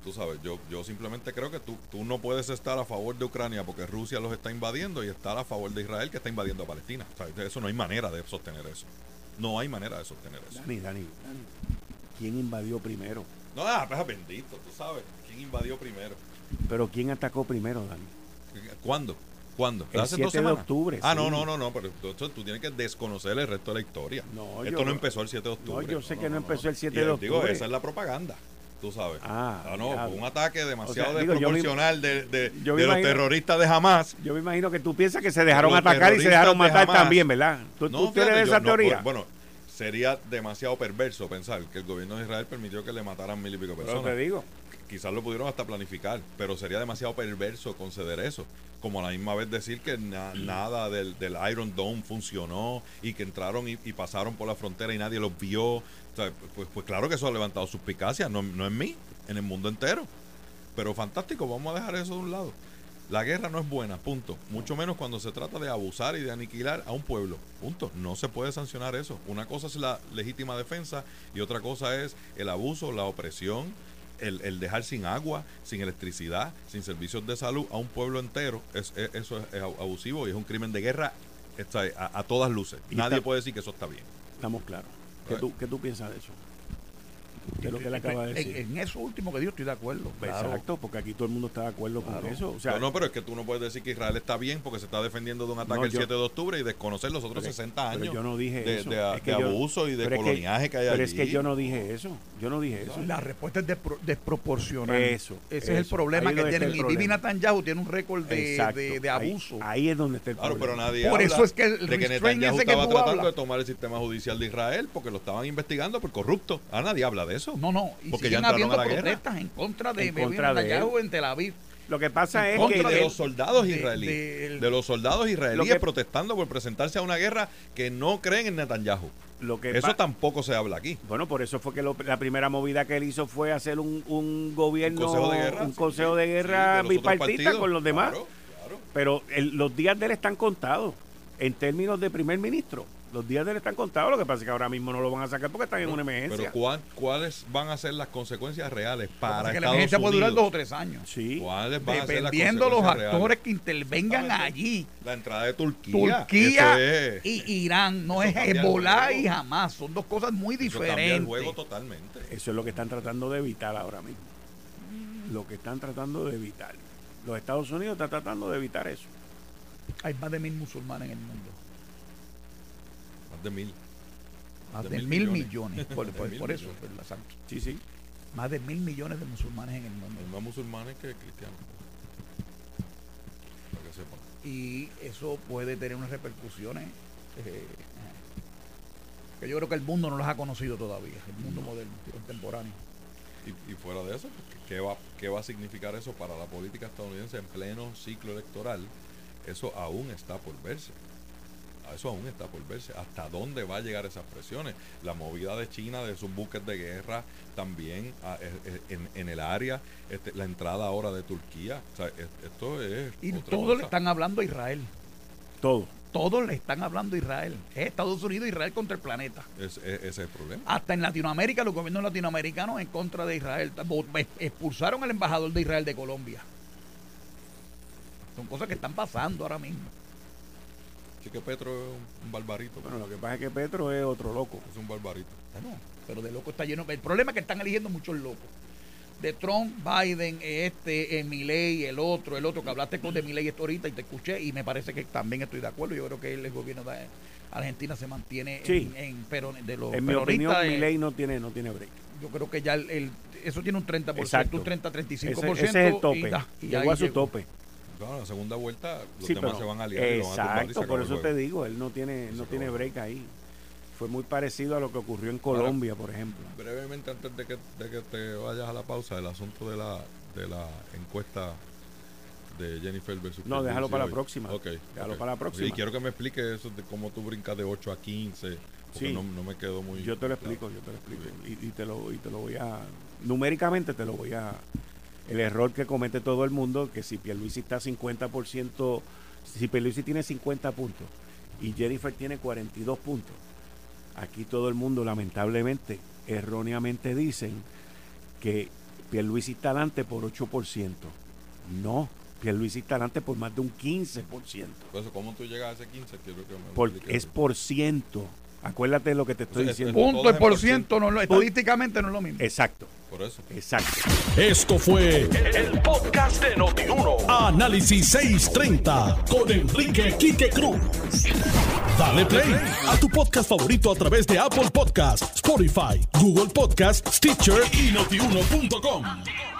[SPEAKER 4] Tú sabes, yo, yo simplemente creo que tú, tú no puedes estar a favor de Ucrania porque Rusia los está invadiendo y estar a favor de Israel que está invadiendo a Palestina. O sea, eso no hay manera de sostener eso. No hay manera de sostener eso.
[SPEAKER 2] Dani, Dani, Dani, ¿quién invadió primero?
[SPEAKER 4] No, ah, pues bendito, tú sabes. ¿Quién invadió primero?
[SPEAKER 2] Pero ¿quién atacó primero, Dani?
[SPEAKER 4] ¿Cuándo? ¿Cuándo?
[SPEAKER 2] El
[SPEAKER 4] ¿Hace
[SPEAKER 2] siete
[SPEAKER 4] dos semanas?
[SPEAKER 2] de octubre.
[SPEAKER 4] Ah,
[SPEAKER 2] sí.
[SPEAKER 4] no, no, no, no, pero entonces tú tienes que desconocer el resto de la historia.
[SPEAKER 2] No,
[SPEAKER 4] Esto
[SPEAKER 2] yo,
[SPEAKER 4] no empezó el siete de octubre.
[SPEAKER 2] No, yo sé
[SPEAKER 4] no,
[SPEAKER 2] que no,
[SPEAKER 4] no
[SPEAKER 2] empezó
[SPEAKER 4] no.
[SPEAKER 2] el siete
[SPEAKER 4] Y,
[SPEAKER 2] de octubre.
[SPEAKER 4] Digo, esa es la propaganda. Tú sabes.
[SPEAKER 2] Ah,
[SPEAKER 4] ah no,
[SPEAKER 2] ya,
[SPEAKER 4] fue un ataque demasiado
[SPEAKER 2] o sea, digo,
[SPEAKER 4] desproporcional
[SPEAKER 2] me,
[SPEAKER 4] de, de,
[SPEAKER 2] de
[SPEAKER 4] de los terroristas de Hamas.
[SPEAKER 2] Yo me imagino que tú piensas que se dejaron
[SPEAKER 4] los
[SPEAKER 2] atacar y se dejaron matar
[SPEAKER 4] Hamas,
[SPEAKER 2] también, ¿verdad? ¿Tú,
[SPEAKER 4] no,
[SPEAKER 2] tú eres de esa
[SPEAKER 4] yo,
[SPEAKER 2] teoría?
[SPEAKER 4] No, bueno, sería demasiado perverso pensar que el gobierno de Israel permitió que le mataran mil y pico personas.
[SPEAKER 2] Pero te digo.
[SPEAKER 4] Quizás lo pudieron hasta planificar, pero sería demasiado perverso conceder eso. Como a la misma vez decir que na, nada del, del Iron Dome funcionó y que entraron y, y pasaron por la frontera y nadie los vio. O sea, pues, pues claro que eso ha levantado suspicacia, no, no en mí, en el mundo entero. Pero fantástico, vamos a dejar eso de un lado. La guerra no es buena, punto. Mucho menos cuando se trata de abusar y de aniquilar a un pueblo, punto. No se puede sancionar eso. Una cosa es la legítima defensa y otra cosa es el abuso, la opresión, el, el dejar sin agua, sin electricidad, sin servicios de salud a un pueblo entero. Es, es, eso es, es abusivo y es un crimen de guerra está, a, a todas luces. Y Nadie está, puede decir que eso está bien.
[SPEAKER 2] Estamos claros. ¿Qué tú, ¿Qué tú piensas de eso? ¿Qué es lo que le acaba de decir?
[SPEAKER 3] En, en eso último que dijo estoy de acuerdo. Claro.
[SPEAKER 2] Exacto, porque aquí todo el mundo está de acuerdo claro. con eso. O sea,
[SPEAKER 4] no, no, pero es que tú no puedes decir que Israel está bien porque se está defendiendo de un ataque no, el siete de octubre y desconocer los otros pero, sesenta años
[SPEAKER 2] pero yo no dije
[SPEAKER 4] de,
[SPEAKER 2] eso.
[SPEAKER 4] de, de,
[SPEAKER 2] es que
[SPEAKER 4] de
[SPEAKER 2] yo,
[SPEAKER 4] abuso y de coloniaje que, que hay
[SPEAKER 2] pero
[SPEAKER 4] allí.
[SPEAKER 2] Pero es que yo no dije eso. Yo no dije eso.
[SPEAKER 3] La respuesta es despro, desproporcional.
[SPEAKER 2] Eso.
[SPEAKER 3] Ese
[SPEAKER 2] eso.
[SPEAKER 3] es el problema
[SPEAKER 2] ahí
[SPEAKER 3] que tienen.
[SPEAKER 2] Y
[SPEAKER 3] Bibi Netanyahu tiene un récord de, de, de abuso.
[SPEAKER 2] Ahí, ahí es donde está el
[SPEAKER 4] claro,
[SPEAKER 2] problema.
[SPEAKER 4] Pero nadie
[SPEAKER 3] Por
[SPEAKER 4] habla
[SPEAKER 3] eso es que el
[SPEAKER 4] de que Netanyahu
[SPEAKER 3] ese
[SPEAKER 4] estaba
[SPEAKER 3] que
[SPEAKER 4] tratando
[SPEAKER 3] habla.
[SPEAKER 4] de tomar el sistema judicial de Israel porque lo estaban investigando por corrupto. Ah, nadie habla de eso.
[SPEAKER 3] No, no. Y
[SPEAKER 4] porque
[SPEAKER 3] siguen
[SPEAKER 4] ya
[SPEAKER 3] habiendo
[SPEAKER 4] a la
[SPEAKER 3] protestas
[SPEAKER 4] guerra.
[SPEAKER 3] en contra de
[SPEAKER 2] Bibi Netanyahu
[SPEAKER 3] en Tel Aviv.
[SPEAKER 2] Lo que pasa
[SPEAKER 4] en
[SPEAKER 2] es
[SPEAKER 4] contra
[SPEAKER 2] que
[SPEAKER 4] de los soldados
[SPEAKER 3] de,
[SPEAKER 4] israelíes,
[SPEAKER 3] de, de,
[SPEAKER 4] de los soldados israelíes
[SPEAKER 2] que,
[SPEAKER 4] protestando por presentarse a una guerra que no creen en Netanyahu.
[SPEAKER 2] Lo que
[SPEAKER 4] eso tampoco se habla aquí.
[SPEAKER 2] Bueno, por eso fue que lo, la primera movida que él hizo fue hacer un, un gobierno, un consejo de guerra, un consejo sí, de guerra sí, de bipartita con los demás.
[SPEAKER 4] Claro, claro.
[SPEAKER 2] Pero el, los días de él están contados en términos de primer ministro. Los días de él están contados, lo que pasa es que ahora mismo no lo van a sacar porque están
[SPEAKER 4] pero,
[SPEAKER 2] en una emergencia.
[SPEAKER 4] Pero ¿cuál, ¿cuáles van a ser las consecuencias reales para
[SPEAKER 3] que
[SPEAKER 4] Estados
[SPEAKER 3] la emergencia
[SPEAKER 4] Unidos?
[SPEAKER 3] puede durar dos o tres años.
[SPEAKER 2] Sí.
[SPEAKER 4] ¿Cuáles van a ser las
[SPEAKER 3] Dependiendo los actores
[SPEAKER 4] reales?
[SPEAKER 3] que intervengan allí.
[SPEAKER 4] La entrada de Turquía.
[SPEAKER 3] Turquía
[SPEAKER 4] es,
[SPEAKER 3] y Irán. No es Hezbollah y Hamas. Son dos cosas muy
[SPEAKER 4] eso
[SPEAKER 3] diferentes.
[SPEAKER 4] Cambia el juego totalmente.
[SPEAKER 2] Eso es lo que están tratando de evitar ahora mismo. Lo que están tratando de evitar. Los Estados Unidos están tratando de evitar eso.
[SPEAKER 3] Hay más de mil musulmanes en el mundo.
[SPEAKER 4] Más de mil.
[SPEAKER 3] Más de, de mil, mil millones. millones. Por, por,
[SPEAKER 4] mil
[SPEAKER 3] por eso,
[SPEAKER 4] millones.
[SPEAKER 3] ¿verdad, Santos?
[SPEAKER 2] Sí, sí.
[SPEAKER 3] Más de mil millones de musulmanes en el mundo.
[SPEAKER 4] Hay más musulmanes que cristianos. Para que sepan.
[SPEAKER 3] Y eso puede tener unas repercusiones eh, que yo creo que el mundo no las ha conocido todavía. El mundo no. moderno, contemporáneo.
[SPEAKER 4] Y, y fuera de eso, ¿qué va, ¿qué va a significar eso para la política estadounidense en pleno ciclo electoral? Eso aún está por verse. Eso aún está por verse. ¿Hasta dónde va a llegar esas presiones? La movida de China, de sus buques de guerra, también a, en, en el área, este, la entrada ahora de Turquía. O sea, esto es.
[SPEAKER 3] Y todos le están hablando a Israel.
[SPEAKER 2] Todos.
[SPEAKER 3] Todos le están hablando a Israel. Es Estados Unidos e Israel contra el planeta.
[SPEAKER 4] Es, es, ese es el problema.
[SPEAKER 3] Hasta en Latinoamérica, los gobiernos latinoamericanos en contra de Israel. Expulsaron al embajador de Israel de Colombia. Son cosas que están pasando ahora mismo.
[SPEAKER 4] Sí que Petro es un barbarito.
[SPEAKER 2] Bueno, lo que pasa es que Petro es otro loco.
[SPEAKER 4] Es un barbarito.
[SPEAKER 3] Bueno, pero de loco está lleno. El problema es que están eligiendo muchos locos. De Trump, Biden, este, eh, Milei, el otro, el otro, que hablaste con de Milei esto ahorita y te escuché y me parece que también estoy de acuerdo. Yo creo que el gobierno de Argentina se mantiene
[SPEAKER 2] sí.
[SPEAKER 3] en, en, pero de los
[SPEAKER 2] en mi opinión, eh, Milei no tiene, no tiene break.
[SPEAKER 3] Yo creo que ya el, el, eso tiene un treinta por ciento,
[SPEAKER 2] exacto.
[SPEAKER 3] un treinta a treinta y cinco por ciento.
[SPEAKER 2] Ese, ese es el tope.
[SPEAKER 3] Y, da, y
[SPEAKER 2] llegó a su llegó. tope.
[SPEAKER 4] Claro, la segunda vuelta los
[SPEAKER 2] sí,
[SPEAKER 4] demás
[SPEAKER 2] pero,
[SPEAKER 4] se van a aliar
[SPEAKER 2] exacto,
[SPEAKER 4] y lo van a tumbar y se
[SPEAKER 2] por eso
[SPEAKER 4] el
[SPEAKER 2] te digo, él no tiene, no tiene break ahí. Fue muy parecido a lo que ocurrió en Colombia, ahora, por ejemplo.
[SPEAKER 4] Brevemente, antes de que, de que te vayas a la pausa, el asunto de la de la encuesta de Jennifer versus
[SPEAKER 2] No, déjalo para hoy. la próxima.
[SPEAKER 4] Okay,
[SPEAKER 2] déjalo
[SPEAKER 4] okay.
[SPEAKER 2] para la próxima.
[SPEAKER 4] Y quiero que me expliques eso de cómo tú brincas de ocho a quince, porque
[SPEAKER 2] sí,
[SPEAKER 4] no, no me quedó muy
[SPEAKER 2] yo te lo explico, claro. yo te lo explico. Y, y, te lo, y te lo voy a... Numéricamente te lo voy a... El error que comete todo el mundo, que si Pierluisi está cincuenta por ciento, si Pierluisi tiene cincuenta puntos y Jennifer tiene cuarenta y dos puntos, aquí todo el mundo lamentablemente, erróneamente dicen que Pierluisi está adelante por ocho por ciento. No, Pierluisi está adelante por más de un quince por ciento.
[SPEAKER 4] Entonces, ¿cómo tú llegas a ese quince? Quiero que me
[SPEAKER 2] por, es por ciento. Acuérdate de lo que te estoy
[SPEAKER 4] Entonces,
[SPEAKER 2] diciendo.
[SPEAKER 3] Punto y por ciento, no, estadísticamente no es lo mismo.
[SPEAKER 2] Exacto.
[SPEAKER 4] Por eso.
[SPEAKER 2] Exacto.
[SPEAKER 1] Esto fue el podcast de Notiuno. Análisis seiscientos treinta con Enrique Quique Cruz. Dale play a tu podcast favorito a través de Apple Podcasts, Spotify, Google Podcasts, Stitcher y notiuno punto com.